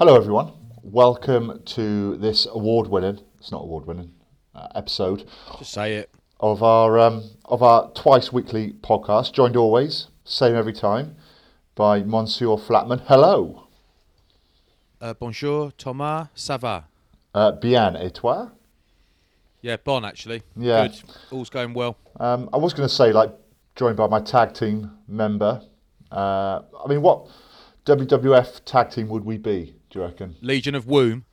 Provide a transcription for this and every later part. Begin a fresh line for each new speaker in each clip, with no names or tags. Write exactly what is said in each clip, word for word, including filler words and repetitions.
Hello, everyone. Welcome to this award-winning, it's not award-winning, uh, episode
Just say it.
of our um, of our twice-weekly podcast, joined always, same every time, by Monsieur Flatman. Hello.
Uh, bonjour, Thomas, ça va?
Uh, bien, et toi?
Yeah, bon, actually.
Yeah.
Good. All's going well.
Um, I was going to say, like, joined by my tag team member. Uh, I mean, what W W F tag team would we be, do you reckon?
Legion of Womb.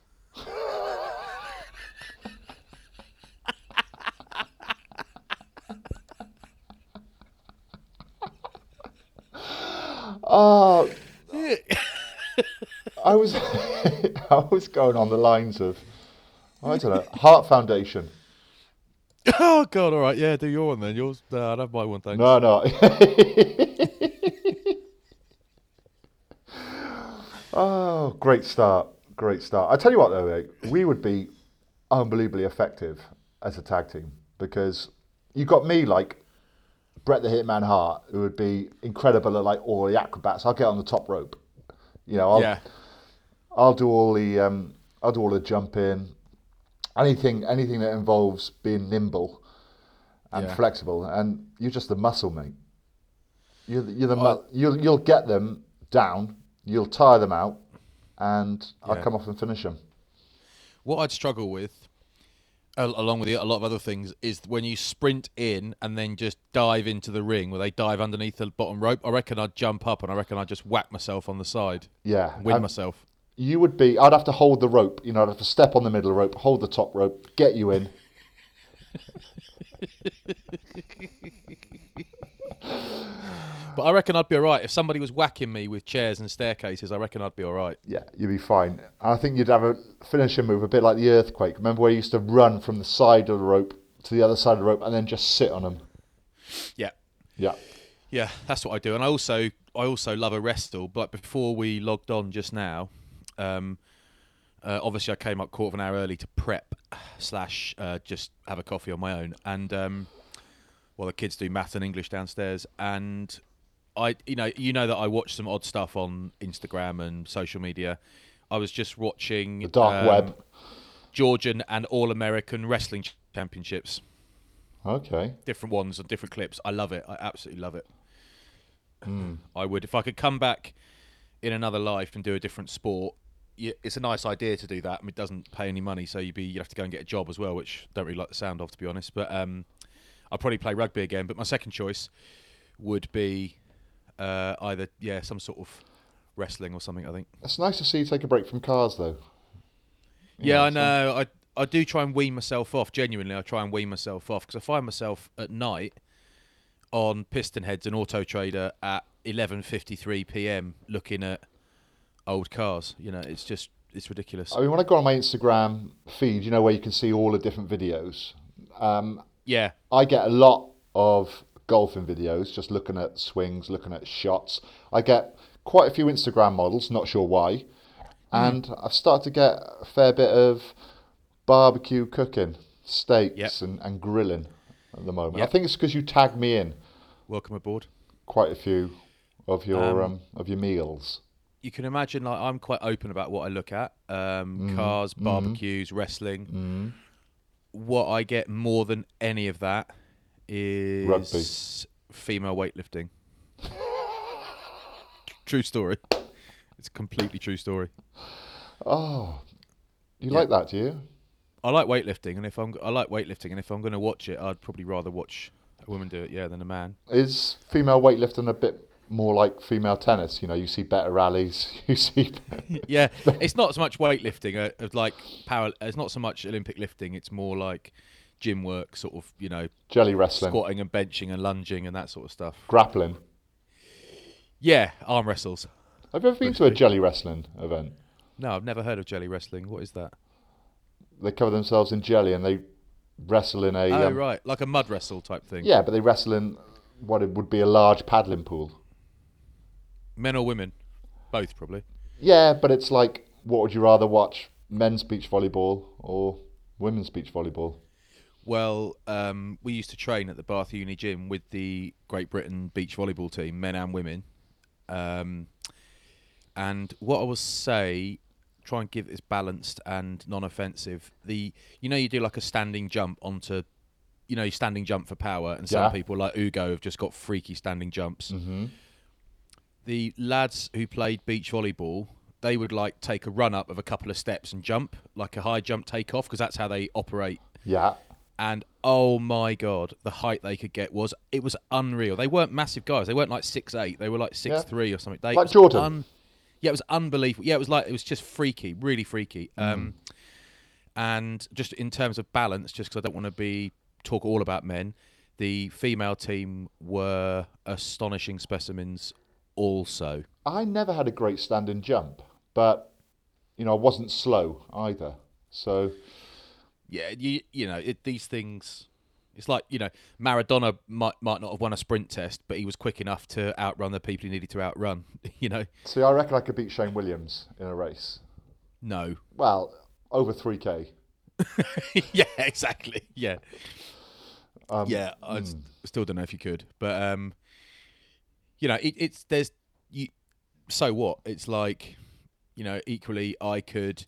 Oh, I was I was going on the lines of, I don't know, Heart Foundation.
Oh, God, all right. Yeah, do your one then. Yours. No, I don't buy one, thanks.
No, no. Oh, great start. Great start. I tell you what, though, mate, we would be unbelievably effective as a tag team because you got me like Bret the Hitman Hart, who would be incredible at like all the acrobats. I'll get on the top rope. You know, I'll
Yeah.
I'll do all the um, I'll do all the jumping, anything anything that involves being nimble and
Yeah.
flexible. And you're just the muscle, mate. You're the, you're the
I-
mu- you'll you'll get them down. You'll tire them out, and I'll
Yeah.
come off and finish them.
What I'd struggle with, al- along with the- a lot of other things, is when you sprint in and then just dive into the ring where they dive underneath the bottom rope. I reckon I'd jump up and I reckon I'd just whack myself on the side.
Yeah,
Win
um,
myself.
you would be. I'd have to hold the rope. You know, I'd have to step on the middle rope, hold the top rope, get you in.
But I reckon I'd be all right. If somebody was whacking me with chairs and staircases, I reckon I'd be all right.
Yeah, you'd be fine. I think you'd have a finishing move, a bit like the earthquake. Remember where you used to run from the side of the rope to the other side of the rope and then just sit on them?
Yeah.
Yeah.
Yeah, that's what I do, and I also I also love a wrestle. But before we logged on just now, um, uh, obviously I came up quarter of an hour early to prep slash uh, just have a coffee on my own, and um, well, the kids do math and English downstairs, and I you know you know that I watch some odd stuff on Instagram and social media. I was just watching
The dark
um,
web.
Georgian and All American Wrestling Championships,
Okay.
different ones and different clips. I love it. I absolutely love it. I would if I could come back in another life and do a different sport. y- It's a nice idea to do that. I mean, it doesn't pay any money, so you'd be you'd have to go and get a job as well, which I don't really like the sound of, to be honest. But um, I'll probably play rugby again. But my second choice would be uh, either yeah some sort of wrestling or something. I think.
It's nice to see you take a break from cars, though. You
Yeah, I
so-
know. I I do try and wean myself off. Genuinely, I try and wean myself off because I find myself at night on Piston Heads and Auto Trader at eleven fifty-three p.m. looking at old cars. You know, it's just it's ridiculous.
I mean, when I go on my Instagram feed, you know, where you can see all the different videos, um,
Yeah,
I get a lot of golfing videos, just looking at swings, looking at shots. I get quite a few Instagram models, not sure why. And I've started to get a fair bit of barbecue cooking, steaks
Yep.
and, and grilling at the moment.
Yep.
I think it's because you tagged me in
welcome aboard.
quite a few of your
Um,
um, of your meals.
You can imagine, like I'm quite open about what I look at: um,
Mm-hmm.
cars, barbecues, wrestling. What I get more than any of that is
Rugby.
female weightlifting. True story. It's a completely true story.
Oh, you
Yeah.
like that, do you?
I like weightlifting, and if I'm I like weightlifting, and if I'm going to watch it, I'd probably rather watch a woman do it, yeah, than a man.
Is female weightlifting a bit more like female tennis? You know, you see better rallies, you see.
Yeah, it's not so much weightlifting, uh, of like power. It's not so much Olympic lifting. It's more like gym work, sort of, you know,
Jelly wrestling,
squatting and benching and lunging and that sort of stuff.
grappling.
Yeah, arm wrestles.
Have you ever been to a jelly wrestling event?
No, I've never heard of jelly wrestling. What is that?
They cover themselves in jelly and they wrestle in a.
Oh,
um,
right, like a mud wrestle type thing.
Yeah, but they wrestle in what it would be a large paddling pool.
Men or women? Both, probably.
Yeah, but it's like, what would you rather watch? Men's beach volleyball or women's beach volleyball?
Well, um, we used to train at the Bath Uni gym with the Great Britain beach volleyball team, men and women. Um, and what I will say, try and give it as balanced and non-offensive. The you know you do like a standing jump onto, you know, standing jump for power, and some
Yeah.
people like Ugo have just got freaky standing jumps.
Mm-hmm.
The lads who played beach volleyball, they would like take a run up of a couple of steps and jump, like a high jump takeoff, because that's how they operate.
Yeah.
And oh my god, the height they could get was it was unreal. They weren't massive guys. They weren't like six eight. They were like six
Yeah.
three or something. They,
Like
it was
Jordan.
Un, yeah, it was unbelievable. Yeah, it was like it was just freaky, really freaky.
Mm.
Um, and just in terms of balance, just because I don't want to be talk all about men, the female team were astonishing specimens. Also,
I never had a great standing jump, but you know I wasn't slow either. So
yeah, you you know it, these things. It's like, you know, Maradona might might not have won a sprint test, but he was quick enough to outrun the people he needed to outrun. You know,
see, I reckon I could beat Shane Williams in a race.
no,
Well, over three K.
yeah, exactly, yeah,
Um,
yeah. I s-
mm.
still don't know if you could, but um, you know, it, it's there's you. So what? It's like, you know, equally, I could,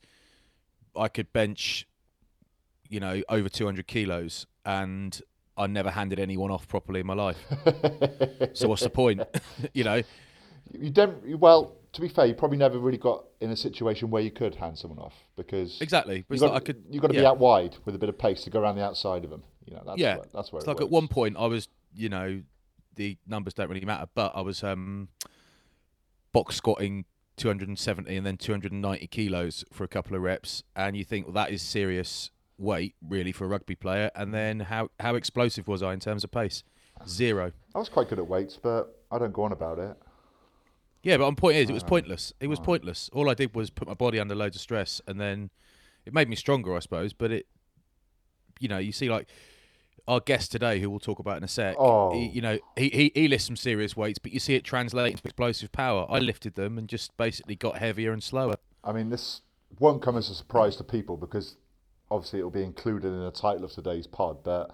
I could bench, you know, over two hundred kilos, and I never handed anyone off properly in my life. So what's the point? You know,
You don't. you- Well, to be fair, you probably never really got in a situation where you could hand someone off because
exactly. But
you
it's
got
like I could.
you got to be
yeah.
out wide with a bit of pace to go around the outside of them. You know, that's
Yeah,
where, that's where
It's
it
like at
works.
one point I was, you know, the numbers don't really matter, but I was um, box squatting two hundred seventy and then two hundred ninety kilos for a couple of reps, and you think, well, that is serious weight really for a rugby player. And then how how explosive was I in terms of pace? Zero.
I was quite good at weights, but I don't go on about it.
Yeah, but my point is, it was
Ah.
pointless. It was pointless. All I did was put my body under loads of stress, and then it made me stronger, I suppose. But it, you know, you see like our guest today, who we'll talk about in a sec.
Oh.
He, you know, he, he he lifts some serious weights, but you see it translate into explosive power. I lifted them and just basically got heavier and slower.
I mean, this won't come as a surprise to people because obviously it'll be included in the title of today's pod. But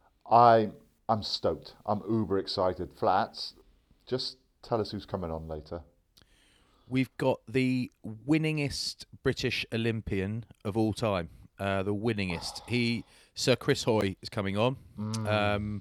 I I'm stoked. I'm uber excited. Flats, just tell us who's coming on later.
We've got the winningest British Olympian of all time. Uh, the winningest. He, Sir Chris Hoy, is coming on. Um,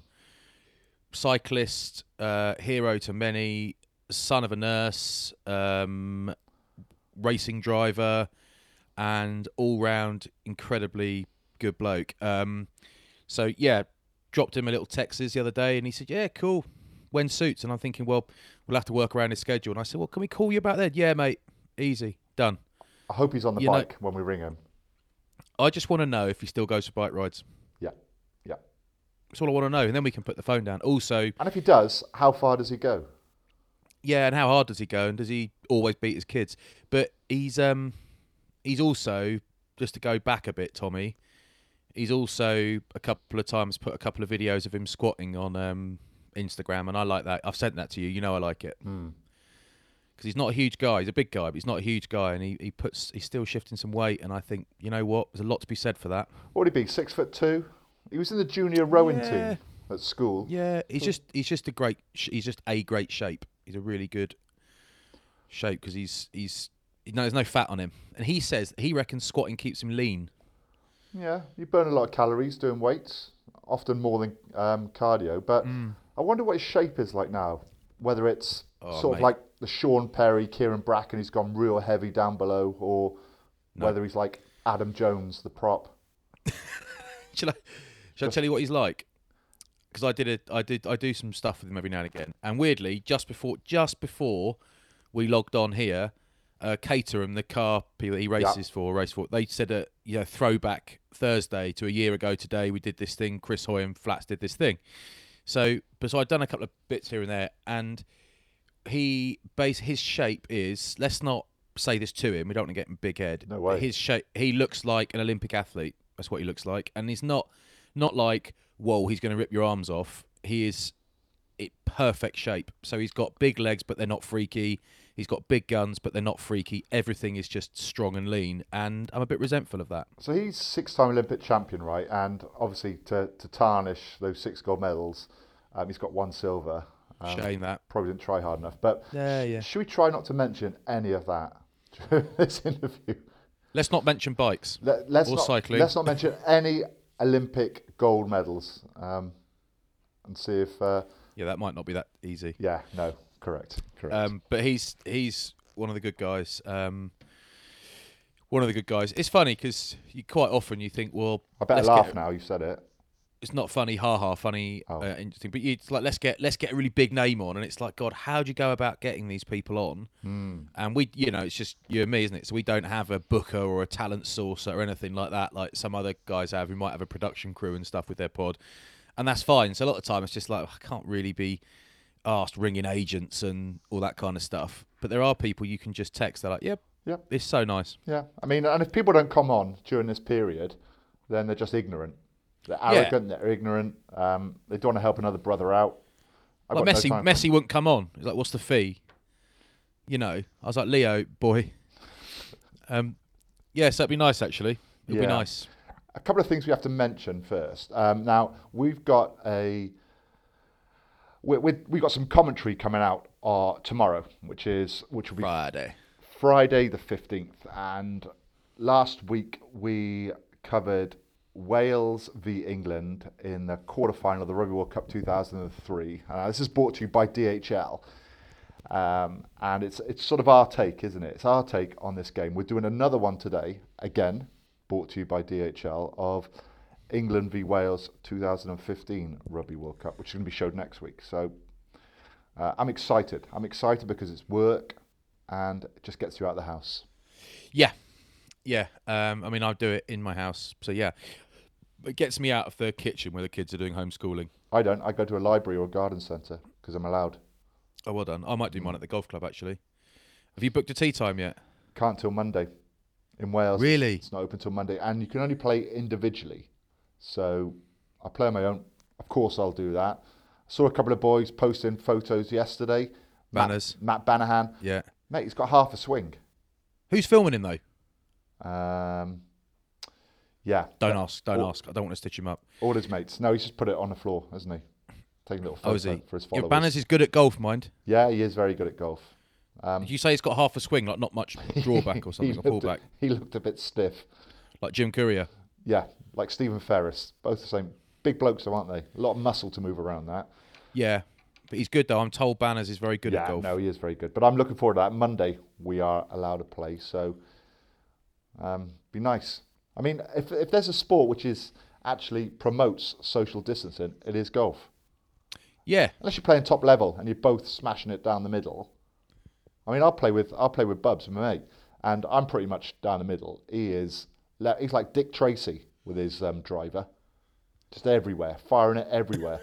cyclist, uh, hero to many, son of a nurse, um, racing driver, and all-round incredibly good bloke. Um, so yeah, dropped him a little text the other day, and he said, "Yeah, cool. When suits?" And I'm thinking, well, we'll have to work around his schedule. And I said, well, can we call you about then? Yeah, mate. Easy. Done.
I hope he's on the
You know-
bike when we ring him.
I just want to know if he still goes for bike rides.
Yeah, yeah.
That's all I want to know. And then we can put the phone down. Also,
And if he does, how far does he go?
yeah, and how hard does he go? And does he always beat his kids? But he's um he's also, just to go back a bit, Tommy, he's also a couple of times put a couple of videos of him squatting on um Instagram, and I like that. I've sent that to you. You know I like it. Because he's not a huge guy. He's a big guy, but he's not a huge guy, and he, he puts he's still shifting some weight. And I think, you know what, there's a lot to be said for that.
What would he be? Six foot two? He was in the junior rowing
Yeah.
team at school.
Yeah, he's just he's just a great sh- he's just a great shape. He's a really good shape because he's he's you know, there's no fat on him, and he says he reckons squatting keeps him lean.
Yeah, you burn a lot of calories doing weights, often more than um, cardio. But I wonder what his shape is like now. Whether it's
Oh,
sort of
mate.
like the Sean Perry, Kieran Bracken, who's gone real heavy down below, or whether he's like Adam Jones, the prop.
Shall I shall I tell you what he's like? Because I did it. I did. I do some stuff with him every now and again. And weirdly, just before just before we logged on here, uh, Caterham, the car people that he races for, race for, they said a you know throwback Thursday to a year ago today. We did this thing. Chris Hoy and Flats did this thing. So, but so I'd done a couple of bits here and there, and he base his shape is. Let's not say this to him. We don't want to get him big head.
No way.
But his shape. He looks like an Olympic athlete. That's what he looks like, and he's not not like whoa. He's going to rip your arms off. He is in perfect shape. So he's got big legs, but they're not freaky. He's got big guns, but they're not freaky. Everything is just strong and lean, and I'm a bit resentful of that.
So he's six-time Olympic champion, right? And obviously to, to tarnish those six gold medals, um, he's got one silver. Um,
Shame that.
Probably didn't try hard enough. But
Yeah, yeah.
should we try not to mention any of that during this interview?
Let's not mention bikes
Let, let's
or
not,
cycling.
Let's not mention any Olympic gold medals. Um, and see if. Uh,
Yeah, that might not be that easy.
yeah. No. Correct. Correct.
Um, but he's he's one of the good guys. Um, one of the good guys. It's funny because you quite often you think, well,
I better
let's
laugh
get,
now. You said it.
it's not funny, ha ha, funny,
Oh.
uh, interesting. But you, it's like let's get let's get a really big name on, and it's like, God, how do you go about getting these people on?
Mm.
And we, you know, it's just you and me, isn't it? So we don't have a booker or a talent sourcer or anything like that, like some other guys have who might have a production crew and stuff with their pod, and that's fine. So a lot of time it's just like I can't really be asked ringing agents and all that kind of stuff. But there are people you can just text. They're like, yep,
Yep.
it's so nice.
Yeah. I mean, and if people don't come on during this period, then they're just ignorant. They're
Yeah.
arrogant. They're ignorant. Um, they don't want to help another brother out. I've
Like
got no
Messi,
time for
Messi wouldn't come on. He's like, what's the fee? You know, I was like, Leo, boy. Um, yeah, so it'd be nice actually. It'd be
Yeah.
nice.
a couple of things we have to mention first. Um, now we've got a we we we got some commentary coming out uh, tomorrow, which is which will be
Friday.
Friday the fifteenth. And last week we covered Wales v England in the quarterfinal of the Rugby World Cup two thousand three. Uh, this is brought to you by D H L. Um, and it's it's sort of our take, isn't it? It's our take on this game. We're doing another one today, again, brought to you by D H L, of England v Wales two thousand fifteen Rugby World Cup, which is going to be showed next week. So uh, I'm excited. I'm excited because it's work and it just gets you out of the house.
Yeah, yeah. Um, I mean, I'll do it in my house. So yeah, it gets me out of the kitchen where the kids are doing homeschooling.
I don't. I go to a library or a garden centre because I'm allowed.
Oh, well done. I might do mine at the golf club actually. Have you booked a tea time yet?
Can't till Monday. In Wales,
Really?
it's not open till Monday, and you can only play individually. So I play on my own. Of course, I'll do that. Saw a couple of boys posting photos yesterday.
Banners.
Matt, Matt Banahan.
Yeah.
Mate, he's got half a swing.
Who's filming him though?
Um, yeah.
Don't
Yeah.
ask. Don't
all,
ask. I don't want to stitch him up.
all his mates. No, he's just put it on the floor, hasn't he? Taking a little photo
Oh, is he?
for his
Your
followers.
Banners is good at golf, mind.
Yeah, he is very good at golf. Um,
Did you say he's got half a swing, like not much drawback or something,
he
or
looked a-
pullback,
he looked a bit stiff.
like Jim Courier?
Yeah, like Stephen Ferris. Both the same. Big blokes, though, aren't they? A lot of muscle to move around that.
Yeah, but he's good though. I'm told Banners is very good
yeah,
at golf.
no, he is very good. But I'm looking forward to that. Monday, we are allowed to play, so um, be nice. I mean, if if there's a sport which is actually promotes social distancing, it is golf.
Yeah,
Unless you're playing top level and you're both smashing it down the middle. I mean, I'll play with I'll play with Bubs, my mate, and I'm pretty much down the middle. He is le- he's like Dick Tracy with his um, driver, just everywhere, firing it everywhere.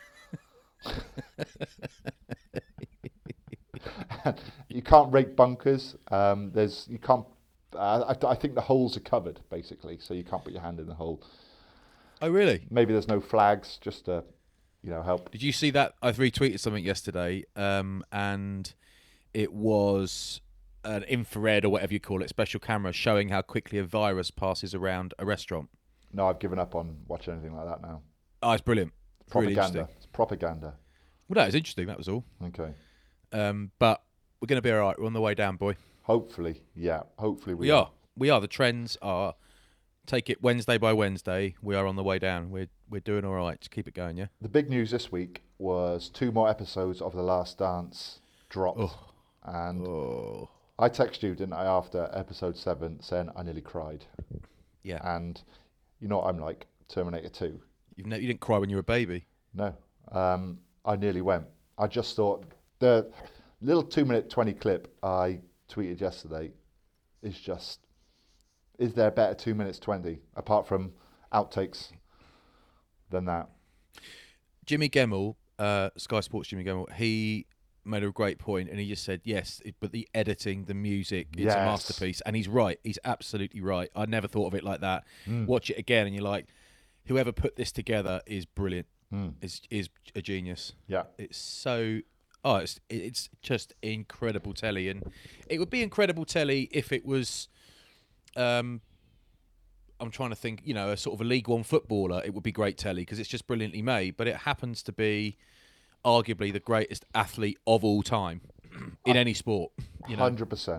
You can't rake bunkers. Um, there's you can't. Uh, I, I think the holes are covered basically, so you can't put your hand in the hole.
Oh, really?
Maybe there's no flags, just to, you know, help.
Did you see that? I retweeted something yesterday, um, and it was an infrared or whatever you call it, special camera showing how quickly a virus passes around a restaurant.
No, I've given up on watching anything like that now.
Oh, it's brilliant. It's really
Propaganda.
interesting.
It's propaganda.
Well, that was interesting. That was all.
Okay.
Um, but we're going to be all right. We're on the way down, boy.
Hopefully, yeah. Hopefully we,
We are. We are. The trends are. Take it Wednesday by Wednesday. We are on the way down. We're we're doing all right. Just keep it going, yeah.
The big news this week was two more episodes of The Last Dance dropped,
Oh.
and
Oh.
I texted you, didn't I, after episode seven, saying I nearly cried.
Yeah.
And you know what I'm like, Terminator two.
You've ne- you didn't cry when you were a baby.
No, um, I nearly went. I just thought the little two minute twenty clip I tweeted yesterday is just. Is there a better two minutes twenty apart from outtakes than that?
Jimmy Gemmell, uh, Sky Sports Jimmy Gemmell, he made a great point, and he just said, yes, it, but the editing, the music, it's
Yes.
a masterpiece. And he's right. He's absolutely right. I never thought of it like that.
Mm.
Watch it again, and you're like, whoever put this together is brilliant.
Mm.
Is is a genius.
Yeah.
It's so. Oh, it's it's just incredible telly, and it would be incredible telly if it was. Um, I'm trying to think, you know, a sort of a League One footballer. It would be great telly because it's just brilliantly made. But it happens to be, arguably, the greatest athlete of all time in any sport. You know,
Hundred percent,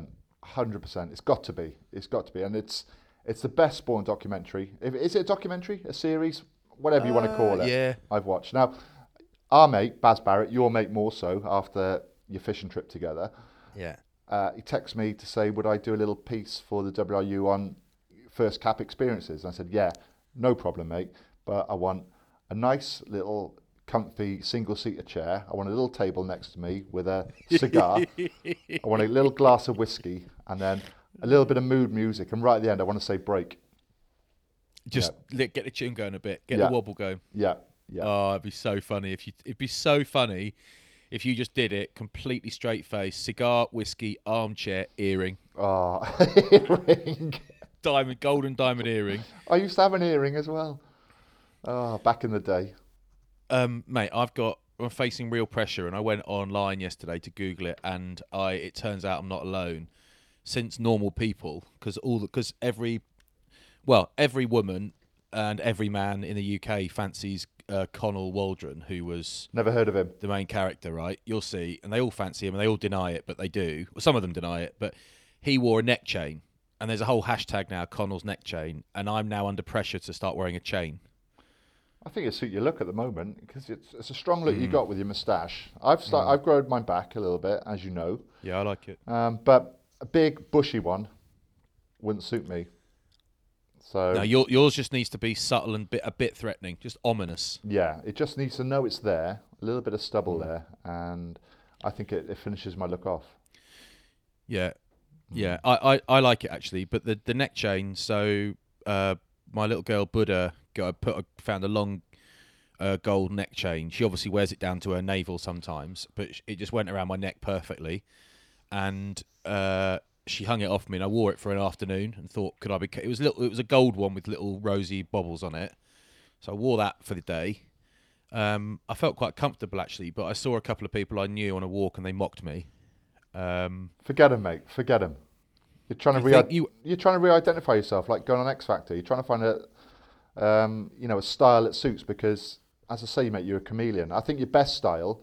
hundred percent. It's got to be. It's got to be, and it's it's the best Bourne documentary. If, is it a documentary, a series, whatever you want to call
Uh,
it?
yeah.
I've watched now. Our mate Baz Barrett, your mate more so after your fishing trip together.
Yeah.
Uh, he texted me to say, would I do a little piece for the W R U on first cap experiences? And I said, yeah, no problem, mate. But I want a nice little comfy single-seater chair. I want a little table next to me with a cigar. I want a little glass of whiskey and then a little bit of mood music. And right at the end, I want to say break.
Just let, get the tune going a bit. Get
Yeah.
the wobble going.
Yeah, yeah.
Oh, it'd be so funny if you. It'd be so funny if you just did it completely straight face, cigar, whiskey, armchair, earring,
Oh, earring.
diamond, golden diamond earring.
I used to have an earring as well. Oh, back in the day.
Um, mate, I've got. I'm facing real pressure, and I went online yesterday to Google it, and I. It turns out I'm not alone. Since normal people, because all because every, well, every woman and every man in the U K fancies uh, Connell Waldron, who was
Never heard of him.
the main character, right? You'll see, and they all fancy him, and they all deny it, but they do. Well, some of them deny it, but he wore a neck chain, and there's a whole hashtag now, Connell's neck chain, and I'm now under pressure to start wearing a chain.
I think it suits your look at the moment because it's it's a strong look
Mm.
you got with your moustache. I've start,
Mm.
I've grown mine back a little bit, as you know,
Yeah, I like it.
um, but a big bushy one wouldn't suit me. So
No, your, yours just needs to be subtle and bit, a bit threatening, just ominous.
yeah, it just needs to know it's there, a little bit of stubble
Mm.
there, and I think it, it finishes my look off.
Yeah, yeah, I, I, I like it actually, but the, the neck chain. So uh, my little girl Buddha got put a, found a long uh, gold neck chain. She obviously wears it down to her navel sometimes, but sh- it just went around my neck perfectly, and uh, she hung it off me, and I wore it for an afternoon and thought, could I be? It was little. It was a gold one with little rosy bobbles on it, so I wore that for the day. Um, I felt quite comfortable actually, but I saw a couple of people I knew on a walk, and they mocked me. Um,
Forget him, mate. Forget him. You're trying to
You
re-
think you-
you're trying to re-identify yourself, like going on X Factor. You're trying to find a um, you know a style that suits because, as I say, mate, you're a chameleon. I think your best style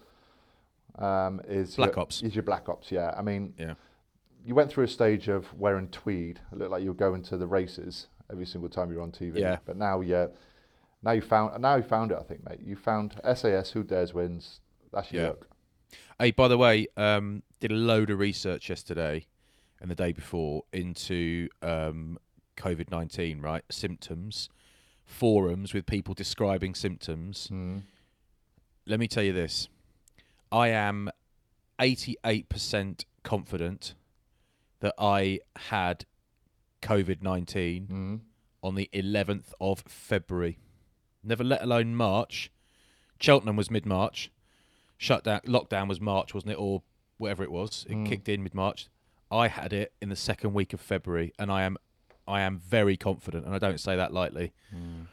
um, is
Black
your,
Ops.
Is your Black Ops? Yeah. I mean,
yeah.
you went through a stage of wearing tweed. It looked like you were going to the races every single time you were on T V.
Yeah.
But now you now you found now you found it. I think, mate. You found S A S. Who dares wins. That's your
Yeah.
look.
Hey, by the way, um, did a load of research yesterday and the day before into um, COVID nineteen, right? Symptoms, forums with people describing symptoms.
Mm.
Let me tell you this. I am eighty-eight percent confident that I had COVID nineteen
Mm.
on the eleventh of February. Never let alone March. Cheltenham was mid-March. Shut down, lockdown was March, wasn't it? Or whatever it was. It
Mm.
kicked in mid-March. I had it in the second week of February, and I am I am very confident, and I don't say that lightly.
Mm.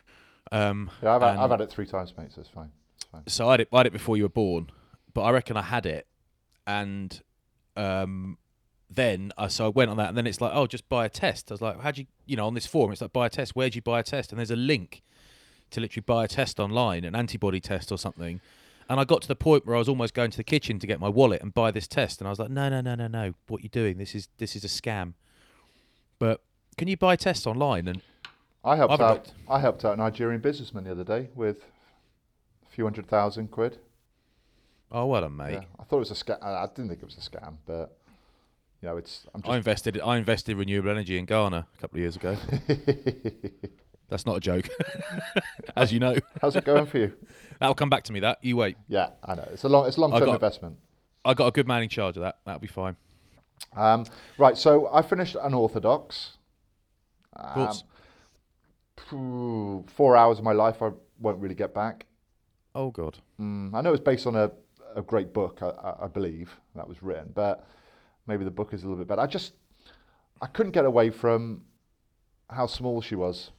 Um,
Yeah, I've, had,
and-
I've had it three times, mate. So it's fine. It's fine.
So I had it, I had it before you were born, but I reckon I had it, and um, then I so I went on that, and then it's like, oh, just buy a test. I was like, how'd you, you know, on this forum, it's like buy a test. Where'd you buy a test? And there's a link to literally buy a test online, an antibody test or something. And I got to the point where I was almost going to the kitchen to get my wallet and buy this test, and I was like, no, no, no, no, no. What are you doing? This is this is a scam. But can you buy tests online? And
I helped
I've
out.
looked.
I helped out a Nigerian businessman the other day with a few hundred thousand quid.
oh, well done, mate.
Yeah, I thought it was a scam. I I didn't think it was a scam, but you know, it's. I'm
I
just.
invested I invested in renewable energy in Ghana a couple of years ago. That's not a joke, as you know.
How's it going for you?
That'll come back to me. That you wait.
Yeah, I know. It's a long. It's a long
I
term
got-
investment.
I got a good man in charge of that. That'll be fine.
Um, right. So I finished Unorthodox. Um,
Thoughts?
phew, four hours of my life I won't really get back.
Oh God.
Mm, I know it's based on a, a great book, I, I, I believe, that was written, but maybe the book is a little bit better. I just, I couldn't get away from how small she was.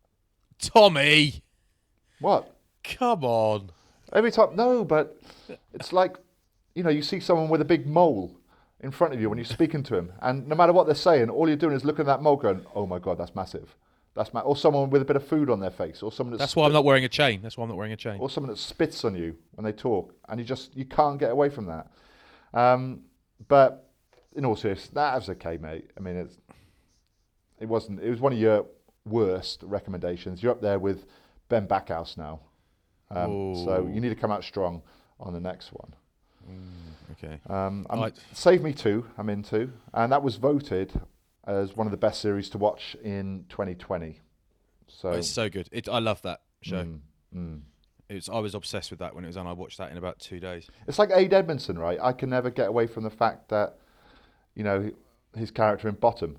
Tommy,
What?
come on.
Every time, no, but it's like, you know, you see someone with a big mole in front of you when you're speaking to him, and no matter what they're saying, all you're doing is looking at that mole going, oh my God, that's massive. That's ma-. Or someone with a bit of food on their face, or someone that's
That's why I'm not wearing a chain. That's why I'm not wearing a chain.
or someone that spits on you when they talk, and you just you can't get away from that. Um, but in all seriousness, that was okay, mate. I mean, it's it wasn't. It was one of your worst recommendations. You're up there with Ben Backhouse now, um, so you need to come out strong on the next one.
Mm, okay.
Um, I'm,
Right.
Save Me Two, I'm into, and that was voted as one of the best series to watch in twenty twenty. So
It's so good. It, I love that show.
mm, mm.
It's, I was obsessed with that when it was on. I watched that in about two days.
It's like Aid Edmondson, right? I can never get away from the fact that, you know, his character in Bottom,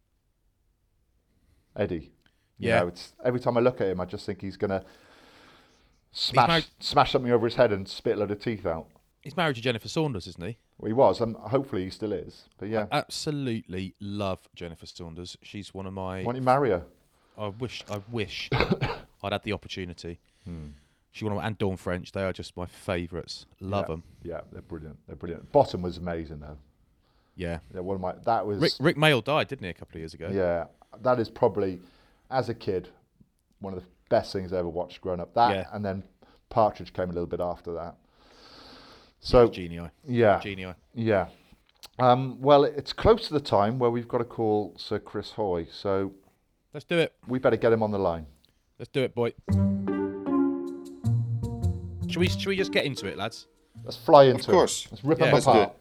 Eddie. You
Yeah.
know, it's every time I look at him, I just think he's gonna smash
married-
smash something over his head and spit a load of teeth out.
He's married to Jennifer Saunders, isn't he?
Well, he was, and hopefully he still is. But yeah,
I absolutely love Jennifer Saunders. She's one of my.
why don't you marry her?
I wish. I wish I'd had the opportunity.
Hmm.
She one of my, and Dawn French. They are just my favourites. Love
yeah.
them.
Yeah, they're brilliant. They're brilliant. Bottom was amazing though.
Yeah.
Yeah, one of my that was
Rick, Rick Mayall died, didn't he, a couple of years ago?
yeah. That is probably, as a kid, one of the best things I ever watched growing up. That
Yeah.
and then Partridge came a little bit after that. So
Genii.
yeah,
Genii.
yeah. Um, well, it's close to the time where we've got to call Sir Chris Hoy, so
Let's do it.
we better get him on the line.
Let's do it, boy. Should we? Should we just get into it, lads?
Let's fly into
Of course.
it. Let's rip
Yeah.
him
Let's do
apart.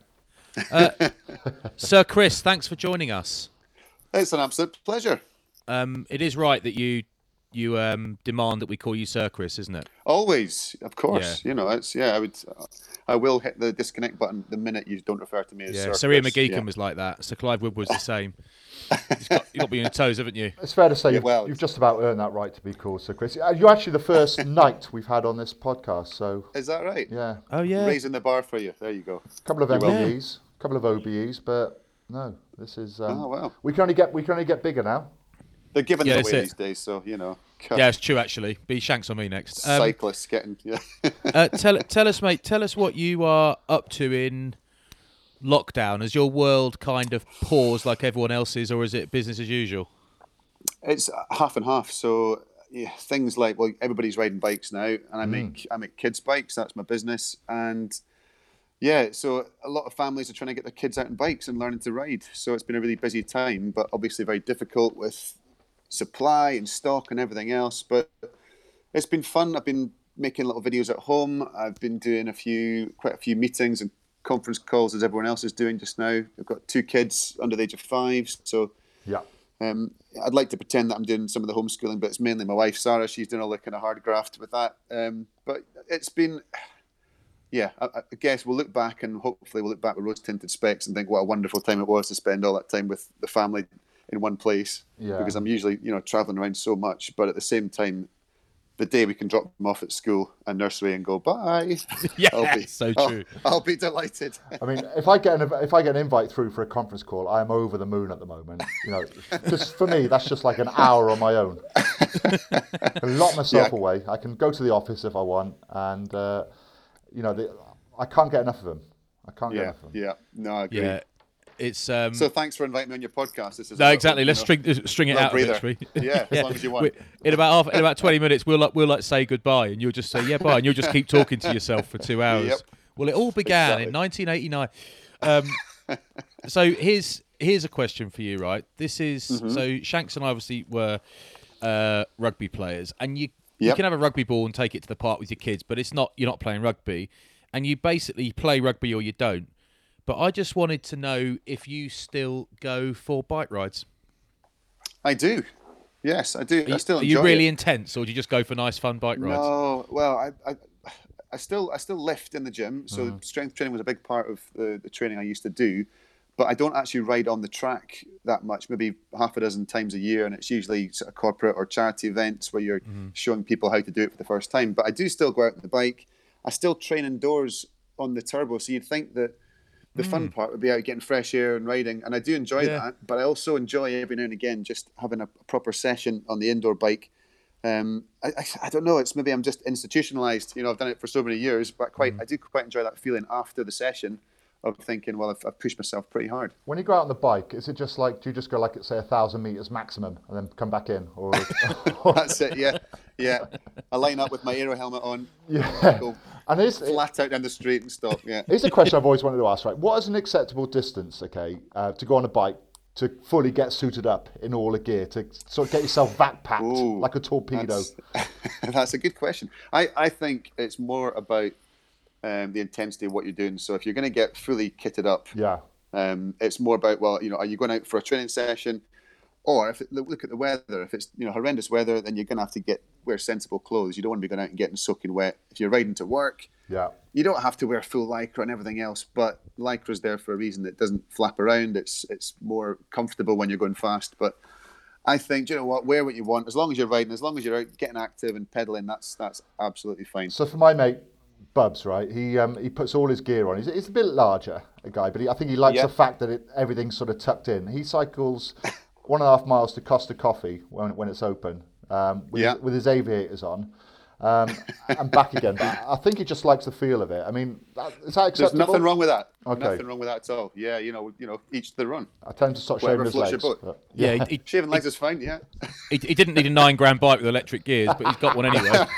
Uh, Sir Chris, thanks for joining us.
It's an absolute pleasure.
Um, it is right that you you um, demand that we call you Sir Chris, isn't it?
Always, of course. You know, it's yeah. I would, I will hit the disconnect button the minute you don't refer to me as
Yeah.
Sir
Sir Ian
Chris.
McGeechan
Yeah.
was like that. Sir Clive Wood was the same. You've got, you've got to be on your toes, haven't you?
It's fair to say
Yeah,
you've,
well,
you've just about earned that right to be called Sir Chris. Uh, You're actually the first knight we've had on this podcast, so
Is that right?
yeah,
Oh yeah.
Raising the bar for you. There you go.
a couple of
You're
M
welcome.
B Es, a couple of O B Es, but no, this is. Um,
Oh wow.
We can only get we can only get bigger now.
They're giving
Yeah,
it
that's
away
it.
these days, so you know.
Yeah, it's true actually. Be Shanks on me next. Um,
Cyclists getting. Yeah.
uh, tell tell us, mate. Tell us what you are up to in lockdown. Has your world kind of paused like everyone else's, or is it business as usual?
It's half and half. So yeah, things like well, everybody's riding bikes now, and I make I make kids bikes. That's my business, and yeah, so a lot of families are trying to get their kids out on bikes and learning to ride. So it's been a really busy time, but obviously very difficult with supply and stock and everything else. But it's been fun. I've been making little videos at home. I've been doing a few, quite a few meetings and conference calls as everyone else is doing just now. I've got two kids under the age of five, so.
Yeah.
Um, I'd like to pretend that I'm doing some of the homeschooling, but it's mainly my wife, Sarah. She's doing all the kind of hard graft with that. Um, but it's been, yeah, I, I guess we'll look back and hopefully we'll look back with rose-tinted specs and think what a wonderful time it was to spend all that time with the family in one place.
Yeah.
Because I'm usually, you know, traveling around so much, but at the same time, the day we can drop them off at school and nursery and go bye,
Yeah,
I'll be
so
I'll-
true.
I'll, be delighted.
I mean, if I get an if I get an invite through for a conference call, I am over the moon at the moment. You know, because for me that's just like an hour on my own. I can lock myself
Yeah.
away. I can go to the office if I want, and uh, you know, the, I can't get enough of them. I can't get
Yeah,
enough of them.
yeah, no, I agree.
Yeah, it's um.
So thanks for inviting me on your podcast. This is a
no,
little,
exactly.
you
Let's
know,
string string it
little
out a bit.
breather.
shall we?
Yeah, as long as you want.
We- In about half, in about twenty minutes, we'll like, we'll like say goodbye, and you'll just say yeah bye, and you'll just keep talking to yourself for two hours.
Yep.
Well, it all began
Exactly.
in nineteen eighty-nine. Um, so here's here's a question for you, right? This is
Mm-hmm.
so Shanks and I obviously were uh, rugby players, and you you
Yep.
can have a rugby ball and take it to the park with your kids, but it's not you're not playing rugby, and you basically play rugby or you don't. But I just wanted to know if you still go for bike rides.
I do. Yes, I do.
Are you,
I still
are
enjoy
you really
it.
intense, or do you just go for nice, fun bike rides?
No, well, I, I, I still, I still lift in the gym. So
Mm-hmm.
strength training was a big part of the, the training I used to do. But I don't actually ride on the track that much. Maybe half a dozen times a year, and it's usually sort of corporate or charity events where you're
Mm-hmm.
showing people how to do it for the first time. But I do still go out on the bike. I still train indoors on the turbo. So you'd think that the fun part would be out getting fresh air and riding, and I do enjoy
Mm. Yeah.
that. But I also enjoy every now and again just having a proper session on the indoor bike. Um, I, I, I don't know. It's maybe I'm just institutionalized. You know, I've done it for so many years, but quite
Mm.
I do quite enjoy that feeling after the session of thinking, well, I've, I've pushed myself pretty hard.
When you go out on the bike, is it just like do you just go like say a thousand meters maximum and then come back in, or
That's it. Yeah, yeah. I line up with my aero helmet on.
yeah?
Go
And here's,
flat out down the street and stop. Yeah.
here's a question I've always wanted to ask. Right, what is an acceptable distance? Okay, uh, to go on a bike to fully get suited up in all the gear to sort of get yourself vac packed
Ooh,
like a torpedo.
That's, that's a good question. I, I think it's more about um, the intensity of what you're doing. So if you're going to get fully kitted up,
Yeah.
um, it's more about, well, you know, are you going out for a training session? Or if it, look at the weather. If it's, you know, horrendous weather, then you're going to have to get wear sensible clothes. You don't want to be going out and getting soaking wet. If you're riding to work,
Yeah.
you don't have to wear full lycra and everything else, but lycra's there for a reason. It doesn't flap around. It's it's more comfortable when you're going fast. But I think, do you know what, wear what you want. As long as you're riding, as long as you're out getting active and pedaling, that's that's absolutely fine.
So for my mate Bubs, right, he um, he puts all his gear on. He's, he's a bit larger, a guy, but he, I think he likes
Yeah.
the fact that it, everything's sort of tucked in. He cycles one and a half miles to Costa Coffee when when it's open, um, with,
Yeah.
his, with his aviators on, um, and back again. But I think he just likes the feel of it. I mean, that, is that
There's
acceptable?
nothing wrong with that.
Okay.
Nothing wrong with that at all. Yeah, you know, you know, each to their own.
I tend to start shaving
Whatever
his
floats your
legs.
boat.
but-
Yeah, he, he,
Shaving legs is fine. Yeah.
he, he didn't need a nine grand bike with electric gears, but he's got one anyway.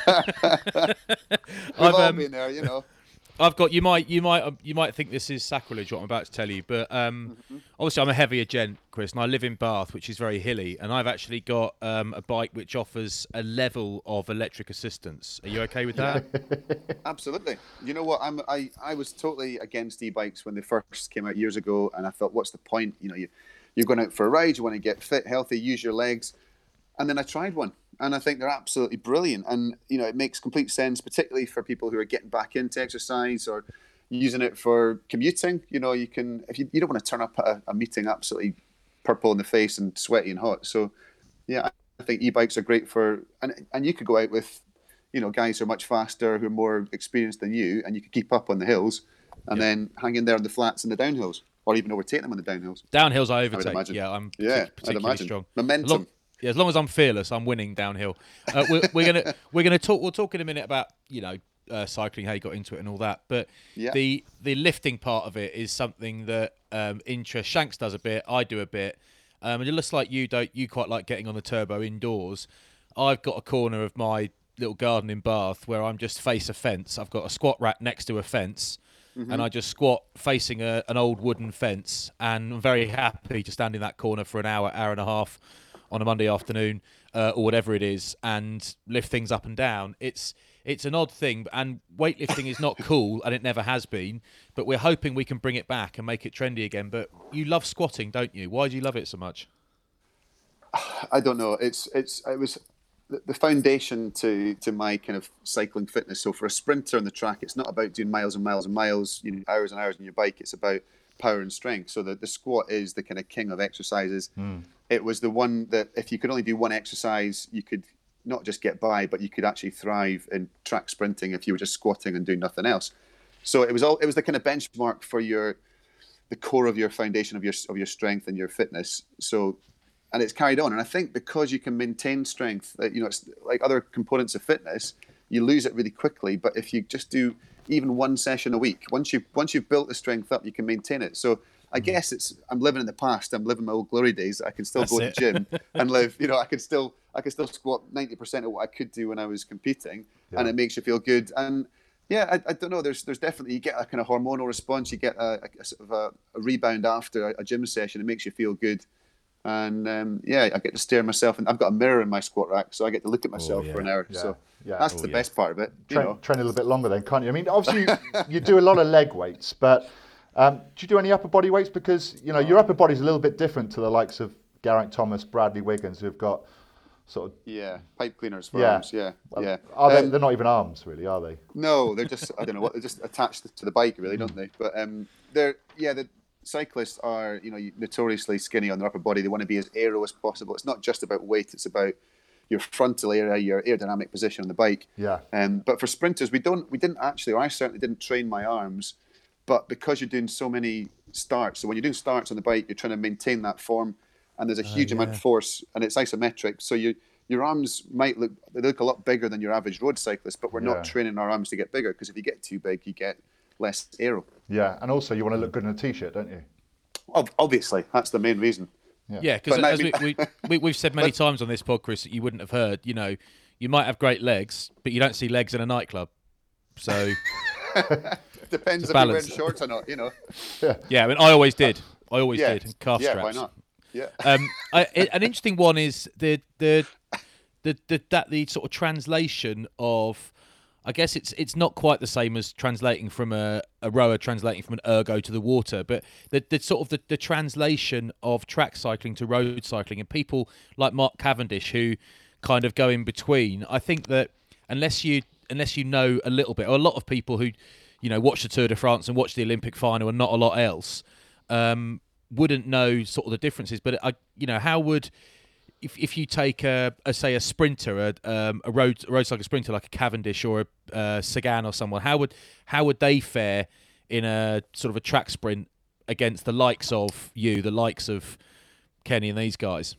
We've
I've,
all
um,
been there, you know.
I've got you might you might you might think this is sacrilege what I'm about to tell you, but um,
Mm-hmm.
obviously I'm a heavier gent, Chris, and I live in Bath, which is very hilly, and I've actually got um, a bike which offers a level of electric assistance. Are you okay with that?
Absolutely. You know what? I'm I, I was totally against e-bikes when they first came out years ago, and I thought, what's the point? You know, you you're going out for a ride, you want to get fit, healthy, use your legs, and then I tried one, and I think they're absolutely brilliant, and you know, it makes complete sense, particularly for people who are getting back into exercise or using it for commuting. You know, you can if you, you don't want to turn up at a, a meeting absolutely purple in the face and sweaty and hot. So, yeah, I think e-bikes are great for, and and you could go out with, you know, guys who are much faster, who are more experienced than you, and you could keep up on the hills, and
Yeah.
then hang in there on the flats and the downhills, or even overtake them on the downhills.
Downhills I overtake.
imagine.
Yeah, I'm
Yeah,
partic-
I'd
particularly
imagine.
strong.
Momentum.
As long, yeah, as long as I'm fearless, I'm winning downhill. Uh, we're, we're gonna we're gonna talk. We'll talk in a minute about you know uh, cycling, how you got into it, and all that. But
Yeah.
the the lifting part of it is something that um, interests Shanks does a bit. I do a bit. Um, and it looks like you don't. You quite like getting on the turbo indoors. I've got a corner of my little garden in Bath where I'm just face a fence. I've got a squat rack next to a fence. And I just squat facing a, an old wooden fence, and I'm very happy to stand in that corner for an hour, hour and a half on a Monday afternoon, uh, or whatever it is, and lift things up and down. It's it's an odd thing, and weightlifting is not cool, and it never has been. But we're hoping we can bring it back and make it trendy again. But you love squatting, don't you? Why do you love it so much?
I don't know. It's it's it was the the foundation to to my kind of cycling fitness. So for a sprinter on the track, it's not about doing miles and miles and miles, you know, hours and hours on your bike. It's about power and strength. So the, the squat is the kind of king of exercises. It was the one that if you could only do one exercise, you could not just get by, but you could actually thrive in track sprinting if you were just squatting and doing nothing else. So it was all it was the kind of benchmark for your the core of your foundation of your of your strength and your fitness. So and it's carried on. And I think because you can maintain strength, uh, you know, it's like other components of fitness, you lose it really quickly. But if you just do even one session a week, once you once you've built the strength up, you can maintain it. So I guess it's I'm living in the past. I'm living my old glory days. I can still
That's
go
it.
to the gym and live. You know, I can still I can still squat ninety percent of what I could do when I was competing, and it makes you feel good. And yeah, I, I don't know. There's there's definitely you get a kind of hormonal response. You get a, a, a sort of a, a rebound after a, a gym session. It makes you feel good. And um, yeah, I get to stare myself, and I've got a mirror in my squat rack, so I get to look at myself
yeah.
for an hour.
Yeah,
So
yeah.
that's
Oh,
the
yeah.
best part of it. You
Train,
know,
train a little bit longer then, can't you? I mean, obviously you, you do a lot of leg weights, but um, do you do any upper body weights? Because you know your upper body's a little bit different to the likes of Geraint Thomas, Bradley Wiggins, who've got sort of
yeah, pipe cleaners for
yeah,
arms. Yeah,
well,
yeah.
Are they?
Um,
They're not even arms, really, are they?
No, they're just I don't know what they're just attached to the bike, really, don't they? But um, they're yeah, the cyclists are you know notoriously skinny on their upper body. They want to be as aero as possible. It's not just about weight; it's about your frontal area, your aerodynamic position on the bike.
Yeah.
Um, but for sprinters, we don't we didn't actually, or I certainly didn't train my arms. But because you're doing so many starts, so when you're doing starts on the bike, you're trying to maintain that form, and there's a huge amount of force, and it's isometric. So you your arms might look they look a lot bigger than your average road cyclist, but we're
Yeah.
not training our arms to get bigger because if you get too big, you get less aero.
Yeah, and also you want to look good in a t-shirt, don't you?
Ob- Obviously, that's the main reason.
Yeah, because
But no, I
as
mean-
we, we, we, we've said many times on this podcast that you wouldn't have heard, you know, you might have great legs, but you don't see legs in a nightclub. So
Depends
It's
if you're wearing
balance.
shorts or not, you know.
yeah, I mean, I always did. I always
Yeah,
did. And calf
yeah,
straps.
why not? Yeah.
Um, I, I- an interesting one is the the the, the that the sort of translation of. I guess it's it's not quite the same as translating from a, a rower translating from an ergo to the water, but the, the sort of the, the translation of track cycling to road cycling, and people like Mark Cavendish who kind of go in between. I think that unless you unless you know a little bit, or a lot of people who, you know, watch the Tour de France and watch the Olympic final and not a lot else, um, wouldn't know sort of the differences. But I, you know, how would If, if you take a, a say a sprinter, a, um, a road a road cycle sprinter like a Cavendish or a uh, Sagan or someone, how would how would they fare in a sort of a track sprint against the likes of you, the likes of Kenny and these guys?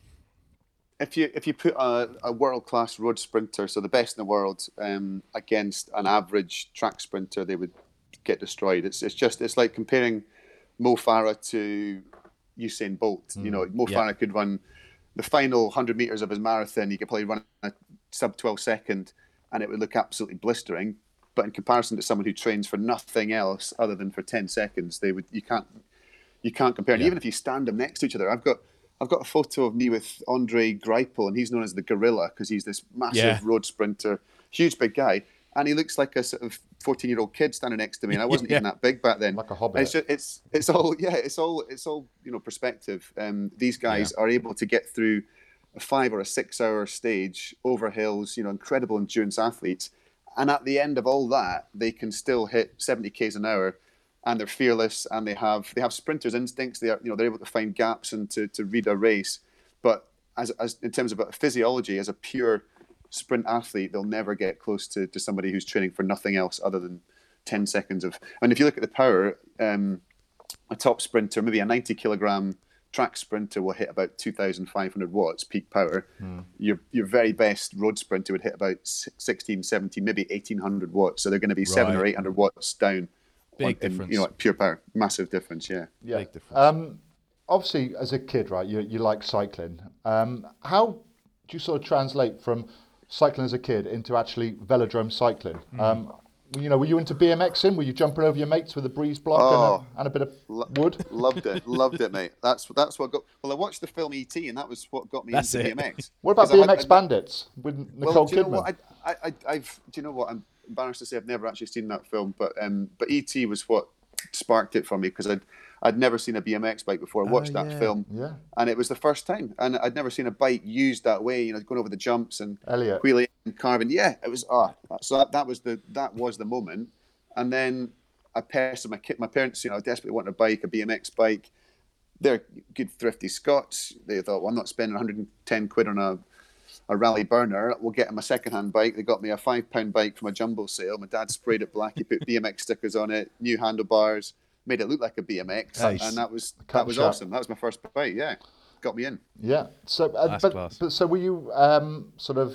If you if you put a, a world class road sprinter, so the best in the world, um, against an average track sprinter, they would get destroyed. It's it's just it's like comparing Mo Farah to Usain Bolt. Mm, you know, Mo
yeah.
Farah could run the final one hundred meters of his marathon. He could probably run a sub twelve second, and it would look absolutely blistering. But in comparison to someone who trains for nothing else other than for ten seconds, they would you can't you can't compare. And
Yeah.
even if you stand them next to each other, I've got I've got a photo of me with Andre Greipel, and he's known as the Gorilla because he's this massive
Yeah.
road sprinter, huge big guy, and he looks like a sort of fourteen-year-old kid standing next to me, and I wasn't
Yeah.
even that big back then.
Like a hobbit.
And it's just, it's it's all yeah, it's all it's all you know perspective. Um, these guys
Yeah.
are able to get through a five or a six-hour stage over hills, you know, incredible endurance athletes, and at the end of all that, they can still hit seventy k's an hour. And they're fearless, and they have they have sprinters' instincts. They are, you know, they're able to find gaps and to, to read a race. But as, as in terms of physiology, as a pure sprint athlete, they'll never get close to, to somebody who's training for nothing else other than ten seconds of. And if you look at the power, um, a top sprinter, maybe a ninety kilogram track sprinter, will hit about two thousand five hundred watts peak power. Mm. Your your very best road sprinter would hit about sixteen, seventeen, maybe eighteen hundred watts. So they're going to be right. seven or eight hundred watts down.
Big
in,
difference.
You know, pure power, massive difference. Yeah,
yeah.
Big difference.
Um, obviously, as a kid, right, you you like cycling. Um, how do you sort of translate from cycling as a kid into actually velodrome cycling? Mm. Um, you know, were you into BMXing? Were you jumping over your mates with a breeze block
oh,
and, a, and a bit of lo- wood?
Loved it, loved it, mate. That's that's what got. Well, I watched the film E T, and that was what got me
That's
into
it.
B M X.
What about B M X had, Bandits with Nicole
well, do you know
Kidman?
what? I, I, I've. Do you know what? I'm embarrassed to say I've never actually seen that film, but um, but E T was what sparked it for me because I'd I'd never seen a B M X bike before. I watched
oh,
that
yeah.
film,
yeah.
and it was the first time, and I'd never seen a bike used that way. You know, going over the jumps and
Elliot.
wheeling and carving. Yeah, it was. Ah, oh, so that, that was the that was the moment, and then I pestered my kid, my parents. You know, desperately wanted a bike, a B M X bike. They're good, thrifty Scots. They thought, well, I'm not spending one hundred ten quid on a a rally burner. We'll get him a second-hand bike. They got me a five-pound bike from a jumbo sale. My dad sprayed it black. He put B M X stickers on it, new handlebars, made it look like a B M X,
nice.
and that was that was awesome. That was my first bike. Yeah, got me in.
Yeah. So, uh,
That's
but,
class.
but so were you um, sort of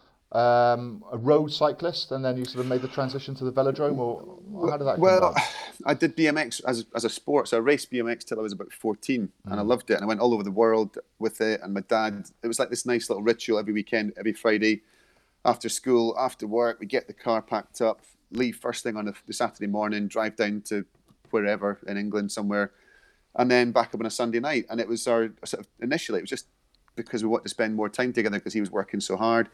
um, a road cyclist, and then you sort of made the transition to the velodrome, or how did that come
Well,
about?
I did B M X as as a sport. So I raced B M X till I was about fourteen,
Mm.
and I loved it. And I went all over the world with it. And my dad, it was like this nice little ritual every weekend, every Friday, after school, after work, we get the car packed up, leave first thing on the, the Saturday morning, drive down to wherever in England somewhere, and then back up on a Sunday night. And it was our sort of initially, it was just because we wanted to spend more time together because he was working so hard.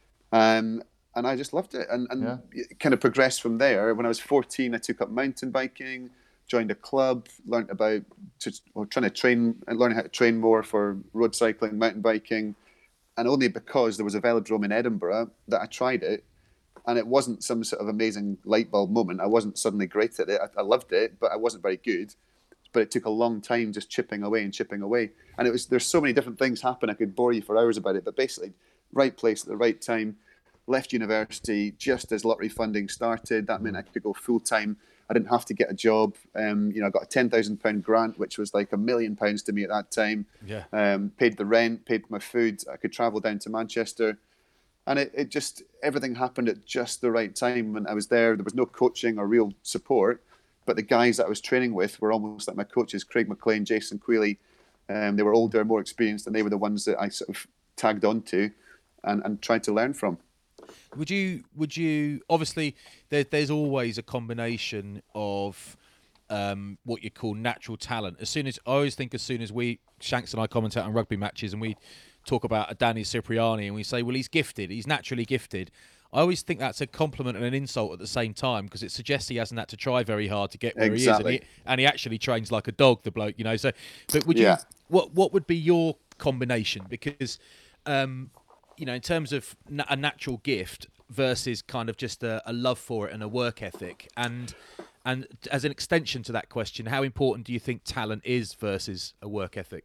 Um, and I just loved it, and, and
Yeah.
it kind of progressed from there. When I was fourteen, I took up mountain biking, joined a club, learned about just, well, trying to train and learning how to train more for road cycling, mountain biking, and only because there was a velodrome in Edinburgh that I tried it, and it wasn't some sort of amazing light bulb moment. I wasn't suddenly great at it. I, I loved it, but I wasn't very good. But it took a long time just chipping away and chipping away, and it was there's so many different things happen. I could bore you for hours about it, but basically, right place at the right time. Left university just as lottery funding started. That meant I could go full time. I didn't have to get a job. Um, you know, I got a ten thousand pound grant, which was like a million pounds to me at that time.
Yeah.
Um, paid the rent, paid my food. I could travel down to Manchester, and it, it just everything happened at just the right time. When I was there, there was no coaching or real support, but the guys that I was training with were almost like my coaches: Craig McLean, Jason Quealy. Um, they were older, more experienced, and they were the ones that I sort of tagged onto and, and tried to learn from.
Would you? Would you? Obviously, there, there's always a combination of um, what you call natural talent. As soon as I always think, as soon as we Shanks and I commentate on rugby matches, and we talk about a Danny Cipriani, and we say, well, he's gifted, he's naturally gifted. I always think that's a compliment and an insult at the same time, because it suggests he hasn't had to try very hard to get where
Exactly.
he is, and he, and he actually trains like a dog, the bloke, you know. So, but would
Yeah.
you? What What would be your combination? Because um, you know, in terms of na- a natural gift versus kind of just a, a love for it and a work ethic, and and as an extension to that question, how important do you think talent is versus a work ethic?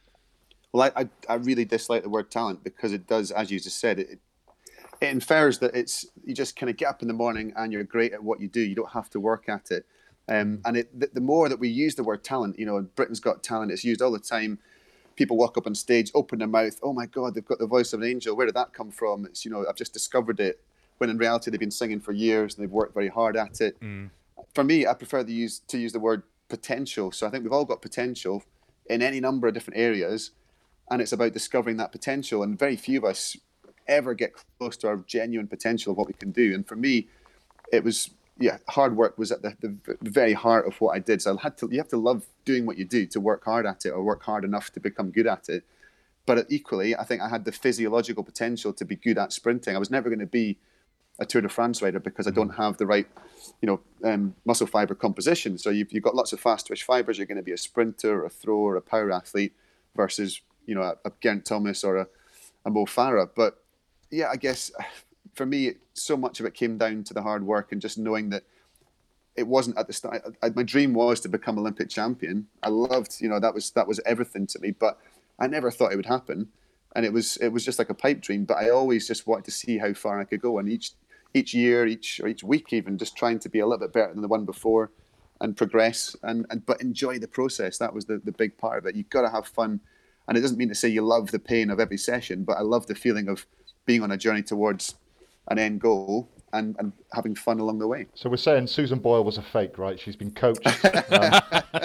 Well, I, I, I really dislike the word talent, because it does, as you just said, it, it infers that it's you just kind of get up in the morning and you're great at what you do. You don't have to work at it. Um, and it, the, the more that we use the word talent, you know, Britain's Got Talent, it's used all the time. People walk up on stage, open their mouth, oh my God, they've got the voice of an angel. Where did that come from? It's, you know, I've just discovered it. When in reality, they've been singing for years and they've worked very hard at it.
Mm.
For me, I prefer to use, to use the word potential. So I think we've all got potential in any number of different areas. And it's about discovering that potential. And very few of us ever get close to our genuine potential of what we can do. And for me, it was, yeah, hard work was at the, the very heart of what I did. So I had to, you have to love doing what you do to work hard at it, or work hard enough to become good at it. But equally, I think I had the physiological potential to be good at sprinting. I was never going to be a Tour de France rider because I don't have the right, you know, um, muscle fiber composition. So you've, you've got lots of fast twitch fibers. You're going to be a sprinter, or a thrower, a power athlete, versus, you know, a, a Geraint Thomas or a, a Mo Farah. But yeah, I guess for me, so much of it came down to the hard work and just knowing that it wasn't at the start. I, my dream was to become Olympic champion. I loved, you know, that was that was everything to me. But I never thought it would happen, and it was it was just like a pipe dream. But I always just wanted to see how far I could go, and each each year, each or each week, even just trying to be a little bit better than the one before, and progress, and, and but enjoy the process. That was the the big part of it. You've got to have fun, and it doesn't mean to say you love the pain of every session, but I love the feeling of being on a journey towards an end goal, and, and having fun along the way.
So we're saying Susan Boyle was a fake, right? She's been coached. Um,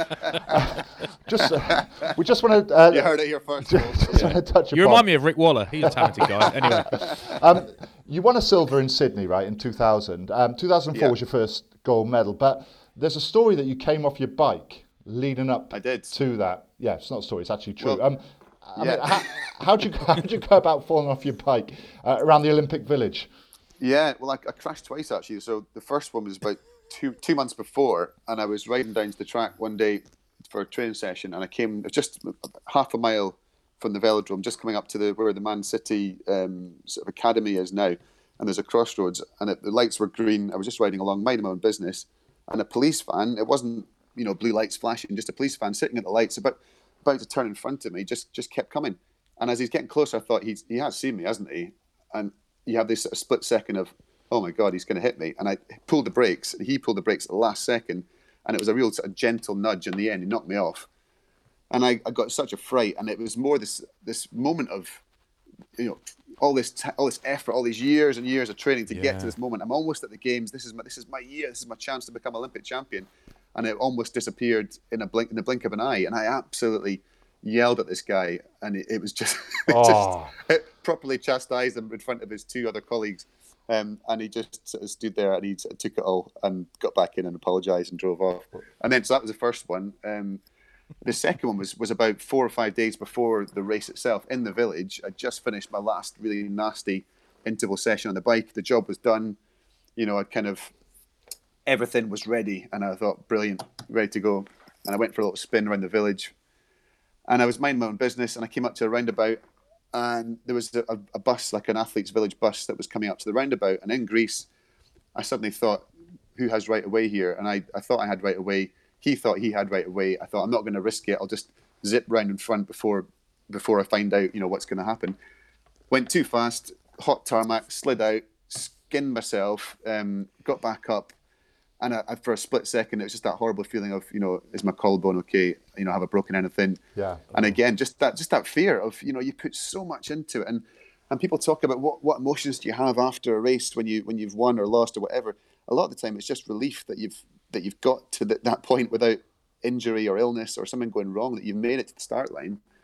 just uh, we just want to. Uh,
You heard it here first.
just
Yeah.
want to touch
You
upon.
remind me of Rick Waller. He's a talented guy. Anyway,
Um, you won a silver in Sydney, right, in two thousand. Um, two thousand four
Yeah.
was your first gold medal, but there's a story that you came off your bike leading up
I did.
to that. Yeah, it's not a story; it's actually true.
Well,
um, I
yeah.
mean, how, how'd you how'd you go about falling off your bike uh, around the Olympic Village?
Yeah, well, I, I crashed twice actually. So the first one was about two two months before, and I was riding down to the track one day for a training session, and I came just half a mile from the velodrome, just coming up to the where the Man City um, sort of academy is now, and there's a crossroads, and it, the lights were green. I was just riding along, minding my own business, and a police van. It wasn't, you know, blue lights flashing, just a police van sitting at the lights, about about to turn in front of me, just just kept coming. And as he's getting closer, I thought he's he has seen me, hasn't he? And you have this sort of split second of, oh my God, he's going to hit me. And I pulled the brakes, and he pulled the brakes at the last second. And it was a real sort of gentle nudge in the end. He knocked me off. And I, I got such a fright. And it was more this this moment of, you know, all this t- all this effort, all these years and years of training to get
Yeah.
to this moment. I'm almost at the games. This is my, this is my year. This is my chance to become Olympic champion. And it almost disappeared in a blink in the blink of an eye. And I absolutely yelled at this guy, and it, it was just, it
Oh.
just it properly chastised him in front of his two other colleagues. Um, and he just sort of stood there, and he sort of took it all and got back in and apologised and drove off. And then so that was the first one. Um, the second one was was about four or five days before the race itself in the village. I just finished my last really nasty interval session on the bike. The job was done. You know, I kind of everything was ready, and I thought, brilliant, ready to go. And I went for a little spin around the village, and I was minding my own business, and I came up to a roundabout, and there was a, a bus, like an athlete's village bus, that was coming up to the roundabout. And in Greece, I suddenly thought, who has right of way here? And I, I thought I had right of way. He thought he had right of way. I thought, I'm not going to risk it. I'll just zip round in front before before I find out, you know, what's going to happen. Went too fast, hot tarmac, slid out, skinned myself, um, got back up. And I, I, for a split second, it was just that horrible feeling of, you know, is my collarbone okay? You know, have I broken anything?
Yeah.
And again, just that just that fear of, you know, you put so much into it. And and people talk about what, what emotions do you have after a race when you when you've won or lost or whatever. A lot of the time, it's just relief that you've that you've got to the, that point without injury or illness or something going wrong, that you've made it to the start line.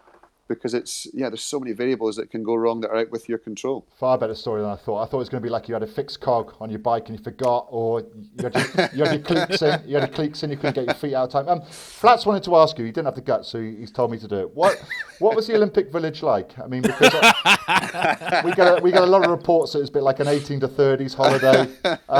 because it's yeah, there's so many variables that can go wrong that are out with your control.
Far better story than I thought. I thought it was going to be like you had a fixed cog on your bike and you forgot, or you had your, you had your cleats in, you had your cleats in, you couldn't get your feet out of time. Um, Flats wanted to ask you. He didn't have the guts, so he's told me to do it. What what was the Olympic Village like? I mean, because we get a, we get a lot of reports that it's a bit like an eighteen to thirties holiday.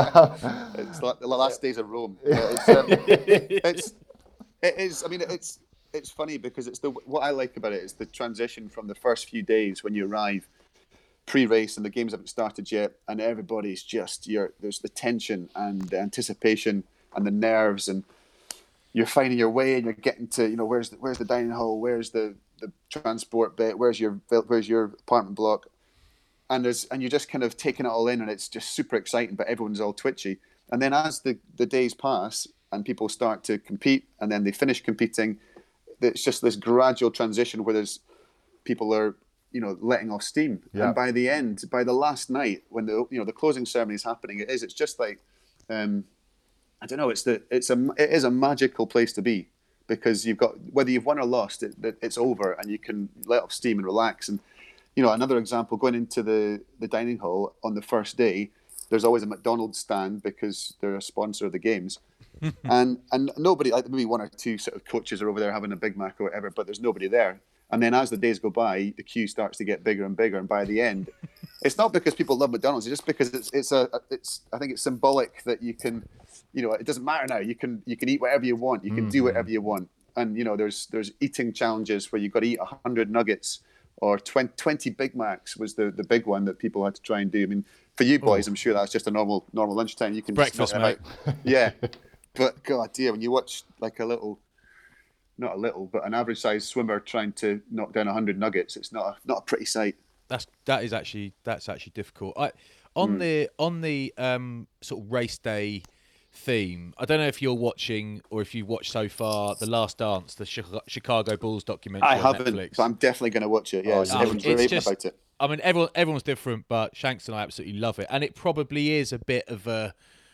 Uh,
it's like the last days of Rome. It's, um, it's it is. I mean, it's. It's funny because it's the what I like about it is the transition from the first few days when you arrive pre-race and the games haven't started yet, and everybody's just you're there's the tension and the anticipation and the nerves, and you're finding your way and you're getting to you know where's the, where's the dining hall, where's the, the transport bit, where's your where's your apartment block, and there's and you're just kind of taking it all in, and it's just super exciting, but everyone's all twitchy. And then as the the days pass and people start to compete, and then they finish competing, it's just this gradual transition where there's people are, you know, letting off steam.
Yeah.
And by the end, by the last night, when the you know the closing ceremony is happening, it is. It's just like, um, I don't know. It's the it's a it is a magical place to be because you've got whether you've won or lost, it, it, it's over and you can let off steam and relax. And you know, another example, going into the the dining hall on the first day, there's always a McDonald's stand because they're a sponsor of the games. and and nobody, like maybe one or two sort of coaches are over there having a Big Mac or whatever, but there's nobody there. And then as the days go by, the queue starts to get bigger and bigger. And by the end, it's not because people love McDonald's, it's just because it's it's a it's I think it's symbolic that you can, you know, it doesn't matter now. You can you can eat whatever you want. You can mm-hmm. do whatever you want. And you know, there's there's eating challenges where you've got to eat a hundred nuggets or twenty, twenty Big Macs was the, the big one that people had to try and do. I mean, for you boys, oh. I'm sure that's just a normal normal lunchtime. You can
breakfast,
just
mate.
Yeah. But God, dear, when you watch like a little, not a little, but an average-sized swimmer trying to knock down a hundred nuggets, it's not a, not a pretty sight.
That's that is actually that's actually difficult. I on mm. the on the um, sort of race day theme. I don't know if you're watching or if you've watched so far The Last Dance, the Chicago Bulls documentary.
I
on
haven't,
Netflix.
but I'm definitely going to watch it. Yeah, oh, everyone's raving just, about it.
I mean, everyone everyone's different, but Shanks and I absolutely love it, and it probably is a bit of a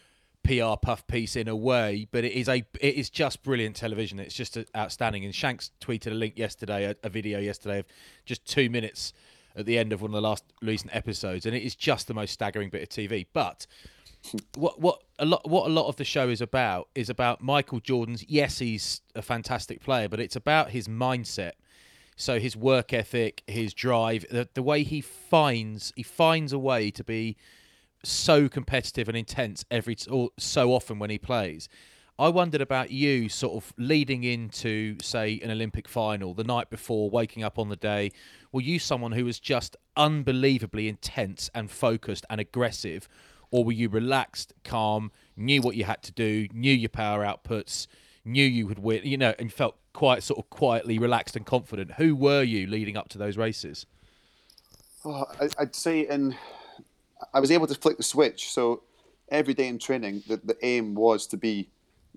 P R puff piece in a way, but it is a it is just brilliant television. It's just outstanding. And Shanks tweeted a link yesterday, a, a video yesterday of just two minutes at the end of one of the last recent episodes, and it is just the most staggering bit of T V. But what what a lot what a lot of the show is about is about Michael Jordan's. Yes, he's a fantastic player, but it's about his mindset. So his work ethic, his drive, the, the way he finds he finds a way to be so competitive and intense every so often when he plays. I wondered about you sort of leading into, say, an Olympic final the night before, waking up on the day. Were you someone who was just unbelievably intense and focused and aggressive, or were you relaxed, calm, knew what you had to do, knew your power outputs, knew you would win, you know, and felt quite sort of quietly relaxed and confident? Who were you leading up to those races?
Oh, I'd say in... I was able to flick the switch. So every day in training, the, the aim was to be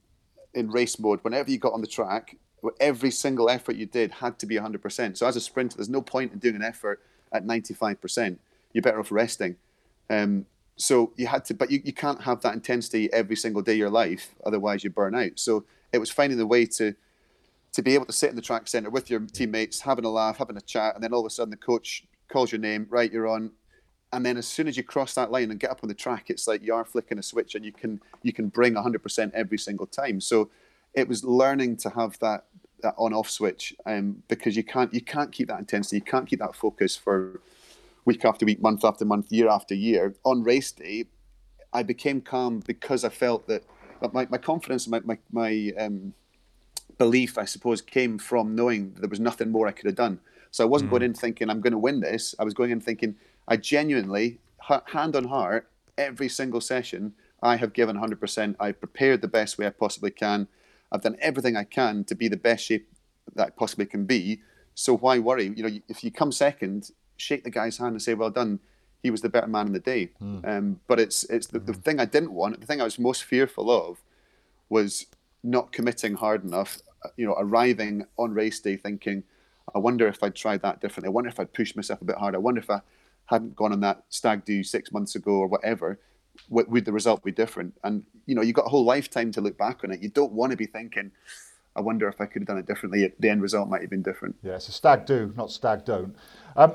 in race mode. Whenever you got on the track, every single effort you did had to be one hundred percent. So as a sprinter, there's no point in doing an effort at ninety-five percent. You're better off resting. Um, so you had to, but you, you can't have that intensity every single day of your life. Otherwise you burn out. So it was finding the way to, to be able to sit in the track center with your teammates, having a laugh, having a chat. And then all of a sudden the coach calls your name, right, you're on. And then as soon as you cross that line and get up on the track, it's like you are flicking a switch and you can you can bring one hundred percent every single time. So it was learning to have that, that on-off switch um, because you can't you can't keep that intensity, you can't keep that focus for week after week, month after month, year after year. On race day, I became calm because I felt that my, my confidence and my, my, my um, belief, I suppose, came from knowing that there was nothing more I could have done. So I wasn't mm. going in thinking, I'm going to win this. I was going in thinking, I genuinely, hand on heart, every single session, I have given one hundred percent. I've prepared the best way I possibly can. I've done everything I can to be the best shape that I possibly can be. So why worry? You know, if you come second, shake the guy's hand and say, well done. He was the better man in the day. Mm. Um, but it's it's the, the thing I didn't want, the thing I was most fearful of was not committing hard enough, you know, arriving on race day thinking, I wonder if I'd tried that differently. I wonder if I'd pushed myself a bit harder. I wonder if I hadn't gone on that stag do six months ago or whatever, would the result be different? And, you know, you've got a whole lifetime to look back on it. You don't want to be thinking, I wonder if I could have done it differently. The end result might have been different.
Yeah, it's a stag do, not stag don't. Um,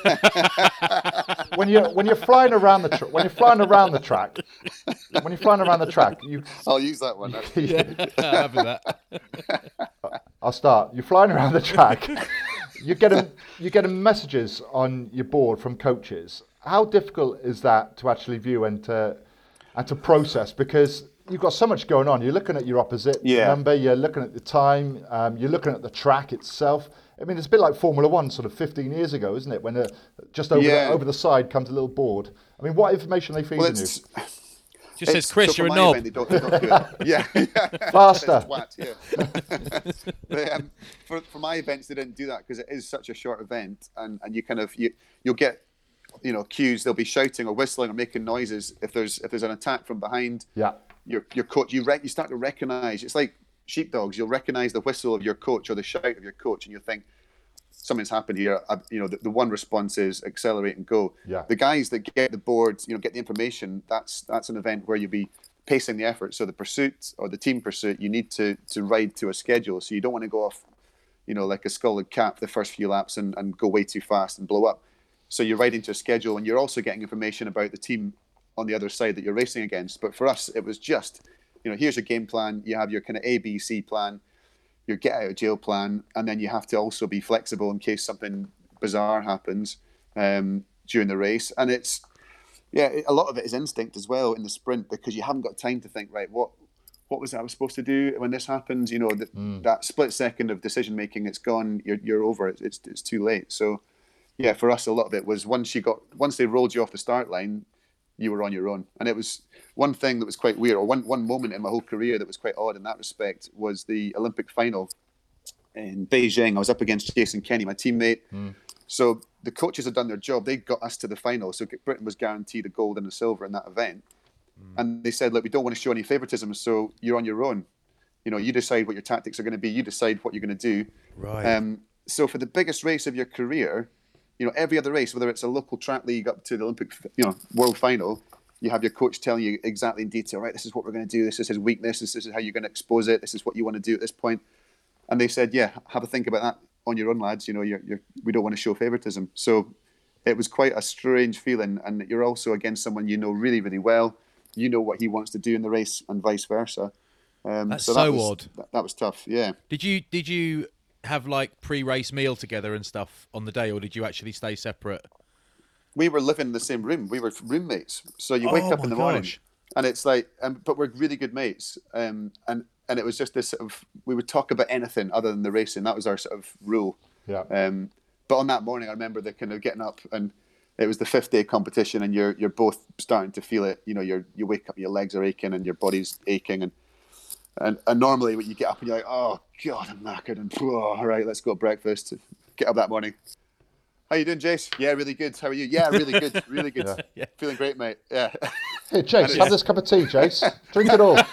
when you when you're flying around the tra- when you're flying around the track, when you're flying around the track, you.
I'll use that one.
Yeah, happy with that.
I'll start. You're flying around the track. You're getting you're getting messages on your board from coaches. How difficult is that to actually view and to and to process? Because you've got so much going on. You're looking at your opposite
Yeah.
number. You're looking at the time. Um, you're looking at the track itself. I mean, it's a bit like Formula One, sort of fifteen years ago, isn't it? When uh, just over
Yeah.
the, over the side comes a little board. I mean, what information are they feeding
Well,
you?
it's,
Just says,
it's-
Chris,
so
you're
for
a
my
knob.
event, they don't, they don't do it. Yeah, yeah.
Faster.
Twat, yeah. But, um, for for my events, they didn't do that because it is such a short event, and, and you kind of you you'll get you know cues. They'll be shouting or whistling or making noises if there's if there's an attack from behind.
Yeah.
Your your coach, you rec- you start to recognise. It's like sheepdogs. You'll recognise the whistle of your coach or the shout of your coach, and you think something's happened here. I, you know, the, the one response is accelerate and go.
Yeah.
The guys that get the board, you know, get the information. That's that's an event where you'll be pacing the effort. So the pursuit or the team pursuit, you need to to ride to a schedule. So you don't want to go off, you know, like a scalded cap the first few laps and, and go way too fast and blow up. So you're riding to a schedule, and you're also getting information about the team on the other side that you're racing against. But for us, it was just, you know, here's your game plan. You have your kind of A, B, C plan, your get out of jail plan, and then you have to also be flexible in case something bizarre happens um, during the race. And it's, yeah, a lot of it is instinct as well in the sprint, because you haven't got time to think, right, what what was I was supposed to do when this happens? You know, that, mm. that split second of decision making, it's gone. You're you're over. It's, it's it's too late. So, yeah, for us, a lot of it was once you got once they rolled you off the start line, you were on your own. And it was one thing that was quite weird, or one one moment in my whole career that was quite odd in that respect, was the Olympic final in Beijing. I was up against Jason Kenny, my teammate. Mm. So the coaches had done their job. They got us to the final. So Britain was guaranteed the gold and the silver in that event. Mm. And they said, look, we don't want to show any favoritism, so you're on your own. You know, you decide what your tactics are going to be. You decide what you're going to do.
Right.
Um, so for the biggest race of your career, you know, every other race, whether it's a local track league up to the Olympic, you know, world final, you have your coach telling you exactly in detail, right, this is what we're going to do. This is his weakness. This is how you're going to expose it. This is what you want to do at this point. And they said, yeah, have a think about that on your own, lads. You know, you're, you're, we don't want to show favoritism. So it was quite a strange feeling. And you're also against someone you know really, really well. You know what he wants to do in the race and vice versa. Um,
That's
so,
so
that was,
odd.
That, that was tough, yeah.
Did you did you have like pre-race meal together and stuff on the day, or did you actually stay separate?
We were living in the same room. We were roommates. So you wake
oh
up in the morning,
gosh.
and it's like, um, but we're really good mates. Um, and and it was just this sort of, we would talk about anything other than the racing. That was our sort of rule.
Yeah.
Um, but on that morning, I remember the kind of getting up, and it was the fifth day competition, and you're you're both starting to feel it. You know, you're you wake up, your legs are aching, and your body's aching, and and, and normally when you get up and you're like, oh God, I'm knackered, and oh, all right, let's go to breakfast. Get up that morning. How you doing, Jace? Yeah, really good. How are you? Yeah, really good, really good.
Yeah.
Yeah.
Feeling great, mate. Yeah.
Hey, Jace, have this cup of tea, Jace. Drink it all.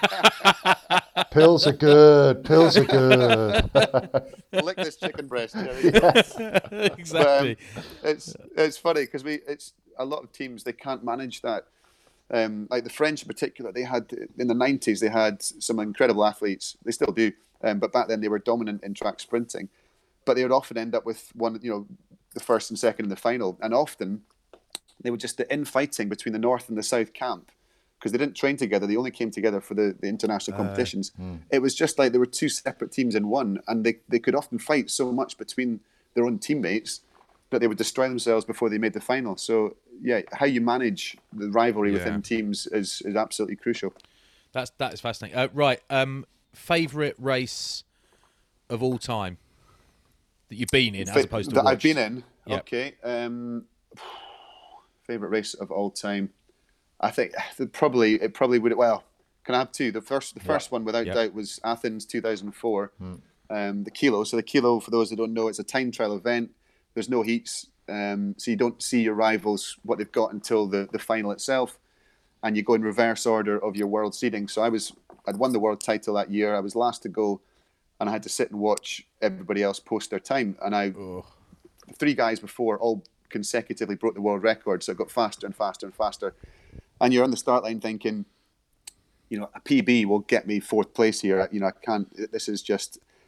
Pills are good. Pills are good.
Lick this chicken breast. There we go.
Exactly.
But, um, it's it's funny because we it's a lot of teams, they can't manage that. Um, like the French in particular, they had in the nineties they had some incredible athletes. They still do, um, but back then they were dominant in track sprinting. But they would often end up with one, you know, the first and second in the final, and often they would just the infighting between the North and the South camp, because they didn't train together. They only came together for the, the international competitions. Uh, mm. It was just like there were two separate teams in one, and they, they could often fight so much between their own teammates that they would destroy themselves before they made the final. So, yeah, how you manage the rivalry yeah. within teams is, is absolutely crucial.
That's that is fascinating. Uh, right, um, favourite race of all time that you've been in, as
Fa-
opposed to
that
watched?
I've been in.
Yep.
Okay. Um, favorite race of all time. I think probably it probably would. Well, can I have two? The first, the first yep. one without yep. doubt was Athens two thousand four. Hmm. Um, the Kilo. So the Kilo, for those who don't know, it's a time trial event. There's no heats, um, so you don't see your rivals what they've got until the, the final itself, and you go in reverse order of your world seeding. So I was I'd won the world title that year. I was last to go, and I had to sit and watch everybody else post their time. And I, oh. three guys before all consecutively broke the world record, so it got faster and faster and faster. And you're on the start line thinking, you know, a P B will get me fourth place here. You know, I can't. This is just.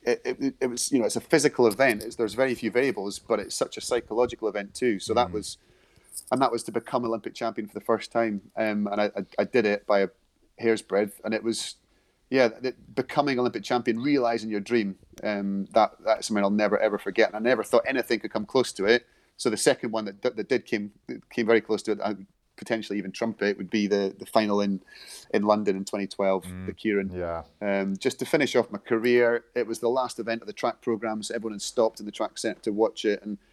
it, it, it was, you know, it's a physical event. It's, there's very few variables, but it's such a psychological event too. So mm. that was, and that was to become Olympic champion for the first time. Um, and I, I, I did it by a hair's breadth, and it was, yeah, it, becoming Olympic champion, realizing your dream. Um, that that's something I'll never ever forget. And I never thought anything could come close to it. So the second one that that did came came very close to it, I potentially even trump it, would be the, the final in in London in twenty twelve, mm, the Keirin.
Yeah.
Um, just to finish off my career, it was the last event of the track programme, so everyone had stopped in the track centre to watch it, and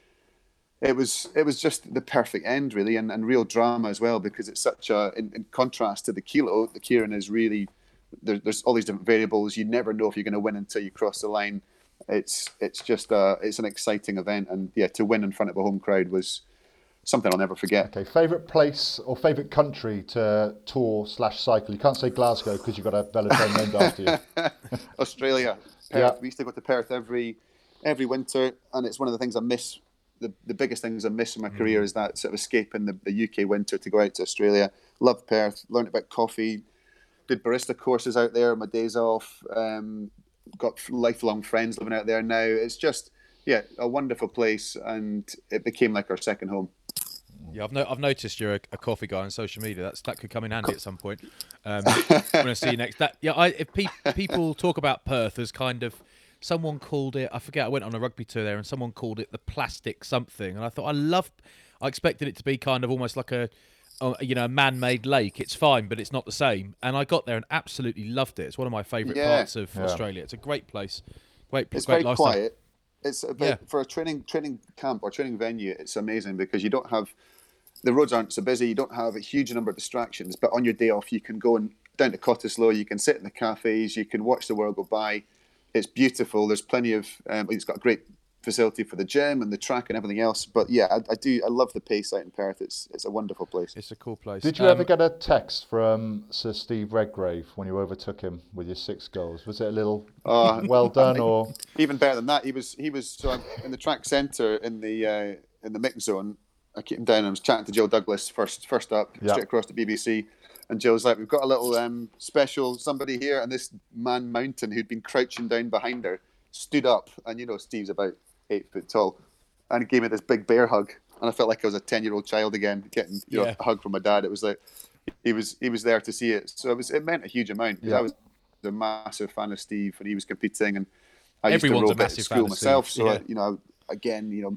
it was it was just the perfect end, really, and, and real drama as well, because it's such a, in, in contrast to the Kilo, the Keirin is really, there, there's all these different variables. You never know if you're going to win until you cross the line. It's it's just a, it's an exciting event, and yeah, to win in front of a home crowd was something I'll never forget.
Okay, favourite place or favourite country to tour slash cycle? You can't say Glasgow because you've got a velodrome named after you.
Australia, Perth. Yeah. We used to go to Perth every every winter, and it's one of the things I miss. The, the biggest things I miss in my mm. career is that sort of escaping the, the U K winter to go out to Australia. Loved Perth, learned about coffee, did barista courses out there on my days off. Um, got lifelong friends living out there now. It's just, yeah, a wonderful place, and it became like our second home.
Yeah, I've no, I've noticed you're a, a coffee guy on social media. That's that could come in handy at some point. Um, when I see you next, that yeah, I, if pe- people talk about Perth as kind of, someone called it, I forget. I went on a rugby tour there, and someone called it the plastic something, and I thought I love. I expected it to be kind of almost like a, a you know, a man-made lake. It's fine, but it's not the same. And I got there and absolutely loved it. It's one of my favourite
yeah.
parts of
yeah.
Australia. It's a great place. Great,
it's
great
very
lifestyle.
quiet. It's a bit, yeah. for a training training camp or training venue. It's amazing because you don't have, the roads aren't so busy. You don't have a huge number of distractions. But on your day off, you can go and down to Cottesloe. You can sit in the cafes. You can watch the world go by. It's beautiful. There's plenty of. Um, it's got a great facility for the gym and the track and everything else. But yeah, I, I do. I love the pace out in Perth. It's it's a wonderful place.
It's a cool place.
Did you
um,
ever get a text from Sir Steve Redgrave when you overtook him with your six goals? Was it a little uh, well done or
even better than that? He was he was so I'm in the track centre in the uh, in the mix zone. I came down and I was chatting to Jill Douglas first first up
yeah.
straight across the B B C. And Jill's like, we've got a little um, special somebody here, and this man Mountain who'd been crouching down behind her stood up, and you know Steve's about eight foot tall, and he gave me this big bear hug, and I felt like I was a ten year old child again, getting you
yeah.
know, a hug from my dad. It was like he was he was there to see it, so it was it meant a huge amount. Yeah. I was a massive fan of Steve, and he was competing, and I
Everyone's
used to rope
a
at
massive
school
fan of
myself.
Steve.
So
Yeah.
I, you know, again, you know,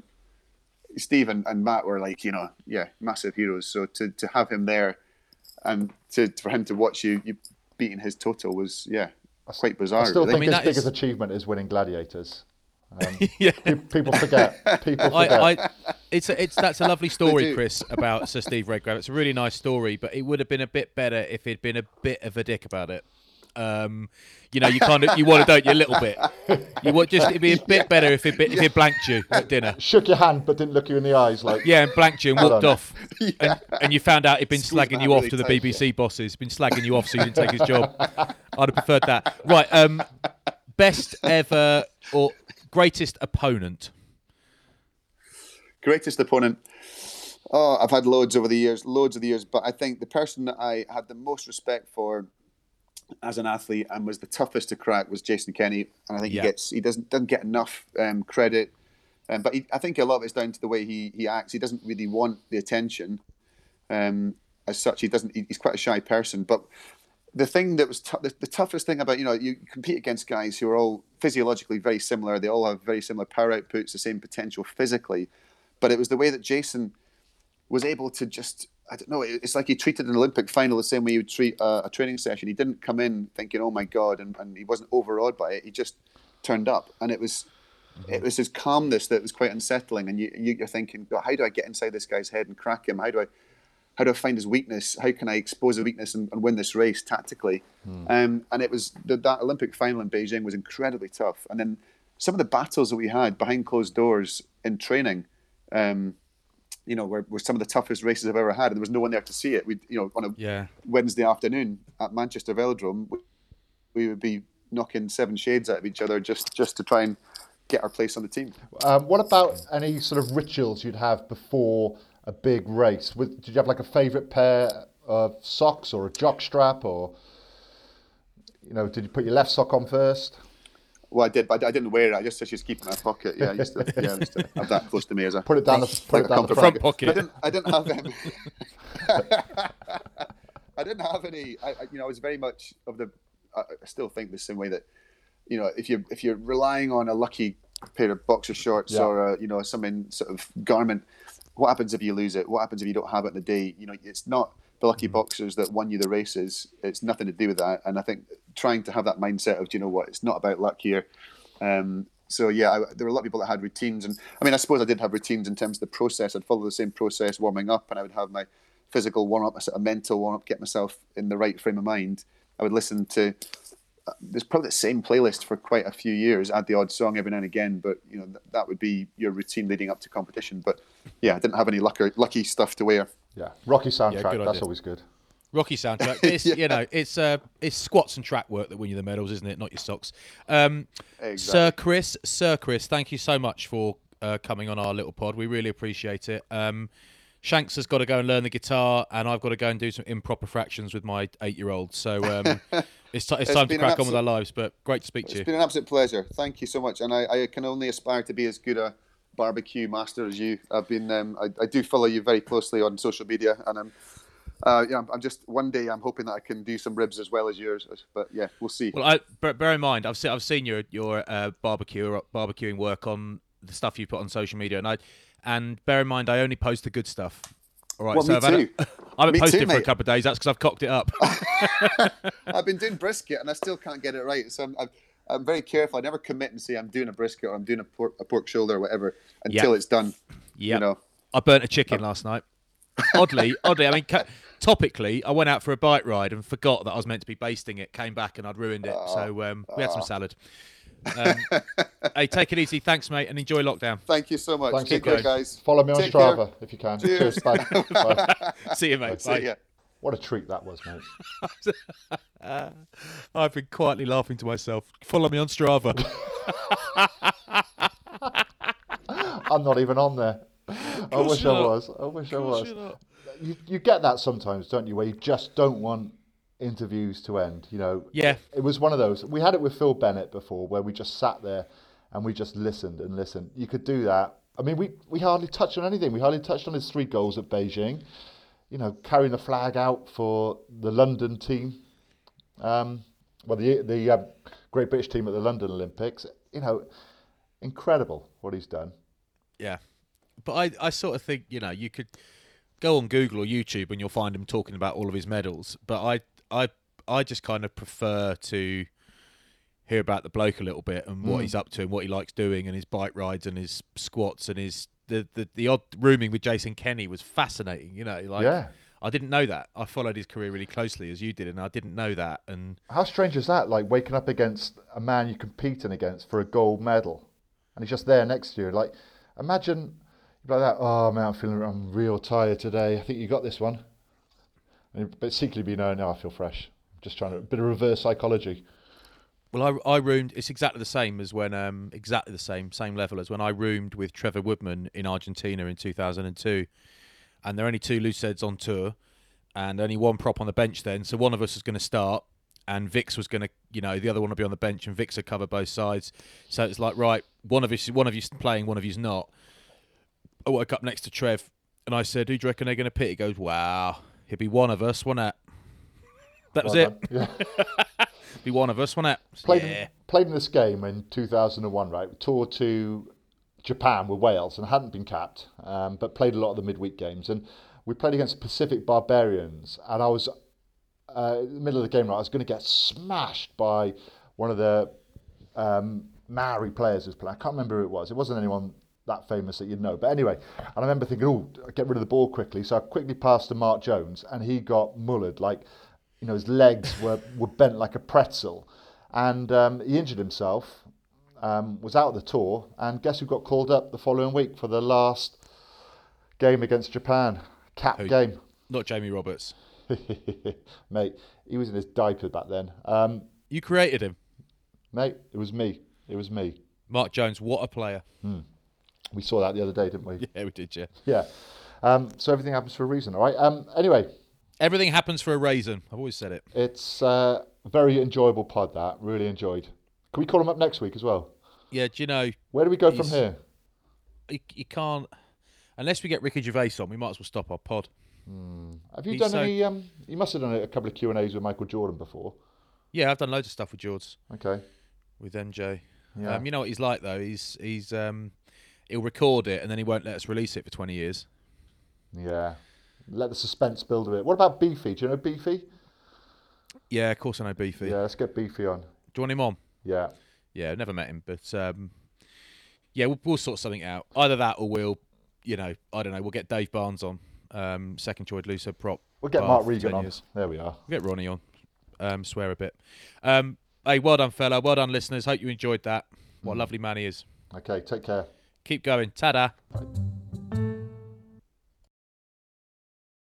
Steve and, and Matt were like, you know, yeah, massive heroes. So to to have him there. And to for him to watch you, you beating his total was, yeah, quite bizarre.
I still
really.
think
I mean,
his
is...
biggest achievement is winning Gladiators. Um,
yeah.
pe- people forget. People forget.
I, I, it's a, it's that's a lovely story, Chris, about Sir Steve Redgrave. It's a really nice story, but it would have been a bit better if he'd been a bit of a dick about it. Um, you know, you kind of you want to, don't you, a little bit. You want just it'd be a bit better if it if it blanked you at dinner.
Shook your hand but didn't look you in the eyes, like
yeah, and blanked you and walked off.
Yeah.
And, and you found out he'd been
Squeeze
slagging
that
you off
really
to the
tight,
B B C
yeah.
bosses. Been slagging you off so you didn't take his job. I'd have preferred that. Right. Um, best ever or greatest opponent.
Greatest opponent. Oh, I've had loads over the years, loads of the years, but I think the person that I had the most respect for as an athlete and was the toughest to crack was Jason Kenny, and I think
Yeah.
he gets he doesn't doesn't get enough um, credit, um, but he, I think a lot of it's down to the way he he acts. He doesn't really want the attention, um, as such. He doesn't. He's quite a shy person. But the thing that was t- the, the toughest thing about, you know, you compete against guys who are all physiologically very similar. They all have very similar power outputs, the same potential physically, but it was the way that Jason was able to just, I don't know, it's like he treated an Olympic final the same way you would treat a, a training session. He didn't come in thinking, oh my God, and, and he wasn't overawed by it. He just turned up, and it was mm-hmm. it was his calmness that was quite unsettling. And you, you, you're thinking, God, how do I get inside this guy's head and crack him? How do I how do I find his weakness? How can I expose a weakness and, and win this race tactically? Mm. Um, and it was, the, that Olympic final in Beijing was incredibly tough. And then some of the battles that we had behind closed doors in training, um, you know, were, were some of the toughest races I've ever had, and there was no one there to see it. We, you know, on a
yeah.
Wednesday afternoon at Manchester Velodrome, we, we would be knocking seven shades out of each other just, just to try and get our place on the team.
Um, what about any sort of rituals you'd have before a big race? With, did you have like a favourite pair of socks or a jock strap, or, you know, did you put your left sock on first?
Well, I did, but I didn't wear it. I just used to keep it in my pocket. Yeah, I used to, yeah, I used to have that close to me as a
Put it down the,
front,
put
like
it
a
down the
comfort
front.
Front pocket.
I didn't. I didn't have any. I didn't have any. I, I, you know, I was very much of the. I I still think the same way that, you know, if you if you're relying on a lucky pair of boxer shorts
Yeah.
or a, you know, some sort of garment, what happens if you lose it? What happens if you don't have it in the day? You know, it's not the lucky boxers that won you the races. It's nothing to do with that. And I think trying to have that mindset of, do you know what, it's not about luck here. Um, so yeah, I, there were a lot of people that had routines, and I mean, I suppose I did have routines in terms of the process. I'd follow the same process, warming up, and I would have my physical warm up, a sort of mental warm up, get myself in the right frame of mind. I would listen to. Uh, there's probably the same playlist for quite a few years. Add the odd song every now and again, but you know th- that would be your routine leading up to competition. But yeah, I didn't have any lucky lucky stuff to wear.
Yeah, Rocky soundtrack.
good
That's
idea.
always good.
Rocky soundtrack. It's,
Yeah.
You know, it's uh, it's squats and track work that win you the medals, isn't it? Not your socks. Um,
Exactly.
Sir Chris, Sir Chris, thank you so much for uh, coming on our little pod. We really appreciate it. Um, Shanks has got to go and learn the guitar, and I've got to go and do some improper fractions with my eight-year-old. So um, it's, t- it's,
It's
time to
been
crack
an
on with our
absolute-
lives. But great to speak to
It's
you.
been an absolute pleasure. Thank you so much, and I, I can only aspire to be as good a barbecue master as you. I've been. Um, I, I do follow you very closely on social media, and I'm. Uh, yeah, I'm, I'm just one day. I'm hoping that I can do some ribs as well as yours. But yeah, we'll see.
Well, I, bear, bear in mind, I've seen I've seen your your uh, barbecue barbecuing work on the stuff you put on social media, and I and bear in mind, I only post the good stuff. All right,
Well,
so
me
I've had
too.
a, I haven't
Me
posted
too,
for a
mate.
couple of days. That's because I've cocked it up.
I've been doing brisket, and I still can't get it right. So I'm, I'm, I'm very careful. I never commit and say I'm doing a brisket or I'm doing a pork, a pork shoulder or whatever until
Yeah.
it's done.
Yeah,
You know.
I burnt a chicken last night. Oddly, oddly, I mean, ca- topically, I went out for a bike ride and forgot that I was meant to be basting it. Came back and I'd ruined it. So um, we had some salad. Um, hey, take it easy. Thanks, mate, and enjoy lockdown.
Thank you so much.
Thanks,
Take
Nico.
care, guys.
Follow me on
Take care.
Strava if you can.
Cheers.
Bye. Bye.
See you, mate.
See
Bye.
ya.
What a treat that was, mate.
I've been quietly laughing to myself. Follow me on Strava.
I'm not even on there. I wish I
you're not.
was. I wish I
course
was.
you're not.
You, you get that sometimes, don't you, where you just don't want interviews to end. You know,
Yeah.
It was one of those. We had it with Phil Bennett before, where we just sat there and we just listened and listened. You could do that. I mean, we, we hardly touched on anything. We hardly touched on his three goals at Beijing. You know, carrying the flag out for the London team. Um, well, the the um, Great British team at the London Olympics. You know, incredible what he's done.
Yeah. But I, I sort of think, you know, you could go on Google or YouTube and you'll find him talking about all of his medals. But I I I just kind of prefer to hear about the bloke a little bit and what
Mm.
he's up to and what he likes doing and his bike rides and his squats and his the, the, the odd rooming with Jason Kenny was fascinating, you know, like
Yeah.
I didn't know that. I followed his career really closely as you did, and I didn't know that. And
How strange is that? Like waking up against a man you're competing against for a gold medal, and he's just there next to you. Like, imagine you're like that. Oh man, I'm feeling, I'm real tired today. I think you got this one. And, but secretly, be knowing, no, I feel fresh. Just trying to a bit of reverse psychology.
well, I I roomed. It's exactly the same as when um exactly the same same level as when I roomed with Trevor Woodman in Argentina in two thousand two. And there are only two loose heads on tour and only one prop on the bench then. So one of us was going to start and Vix was going to, you know, the other one would be on the bench and Vix would cover both sides. So it's like, right, one of us, one of you's playing, one of you's not. I woke up next to Trev and I said, who do you reckon they're going to pick? He goes, wow, he'd be one of us, won't it? That was
Well
it.
done. Yeah.
Be one of us, won't it?
Played,
Yeah.
played in this game in two thousand one, right? Toured to Japan with Wales and hadn't been capped, um, but played a lot of the midweek games. And we played against Pacific Barbarians, and I was uh, in the middle of the game, right? I was going to get smashed by one of the um, Maori players who's playing. I can't remember who it was. It wasn't anyone that famous that you'd know. But anyway, and I remember thinking, oh, get rid of the ball quickly. So I quickly passed to Mark Jones, and he got mullered. Like, you know, his legs were, were bent like a pretzel. And um, he injured himself. Um, was out of the tour, and guess who got called up the following week for the last game against Japan? Cap
Who?
game.
Not Jamie Roberts.
Mate, he was in his diaper back then. Um,
You created him.
mate, it was me. It was me.
Mark Jones, what a player.
We saw that the other day, didn't we?
Yeah, we did, yeah.
Yeah. Um, so everything happens for a reason, all right? Um, anyway,
Everything happens for a reason. I've always said it.
it's uh, a very enjoyable pod, that. Really enjoyed. Can we call him up next week as well?
Yeah, do you know,
Where do we go from
He's-
here?
you, you can't, unless we get Ricky Gervais on, we might as well stop our pod.
Have you
He's
done
so-
any? Um, you must have done a couple of Q and A's with Michael Jordan before.
Yeah, I've done loads of stuff with George,
Okay.
with N J.
Yeah.
Um, you know what he's like, though? He's, he's um, he'll record it and then he won't let us release it for twenty years.
Yeah. Let the suspense build a bit. What about Beefy? Do you know Beefy?
Yeah, of course I know Beefy.
Yeah, let's get Beefy on.
Do you want him on?
Yeah.
Yeah, I've never met him, but um, yeah, we'll, we'll sort something out. Either that, or we'll, you know, I don't know. We'll get Dave Barnes on, um, second choice Luso prop.
We'll get
bar
Mark
for
Regan
ten
on.
years.
There we are.
We'll get Ronnie on. Um, swear a bit. Um, hey, well done, fella. Well done, listeners. Hope you enjoyed that. What a lovely man he is.
Okay, take care.
Keep going. Ta-da.
Bye.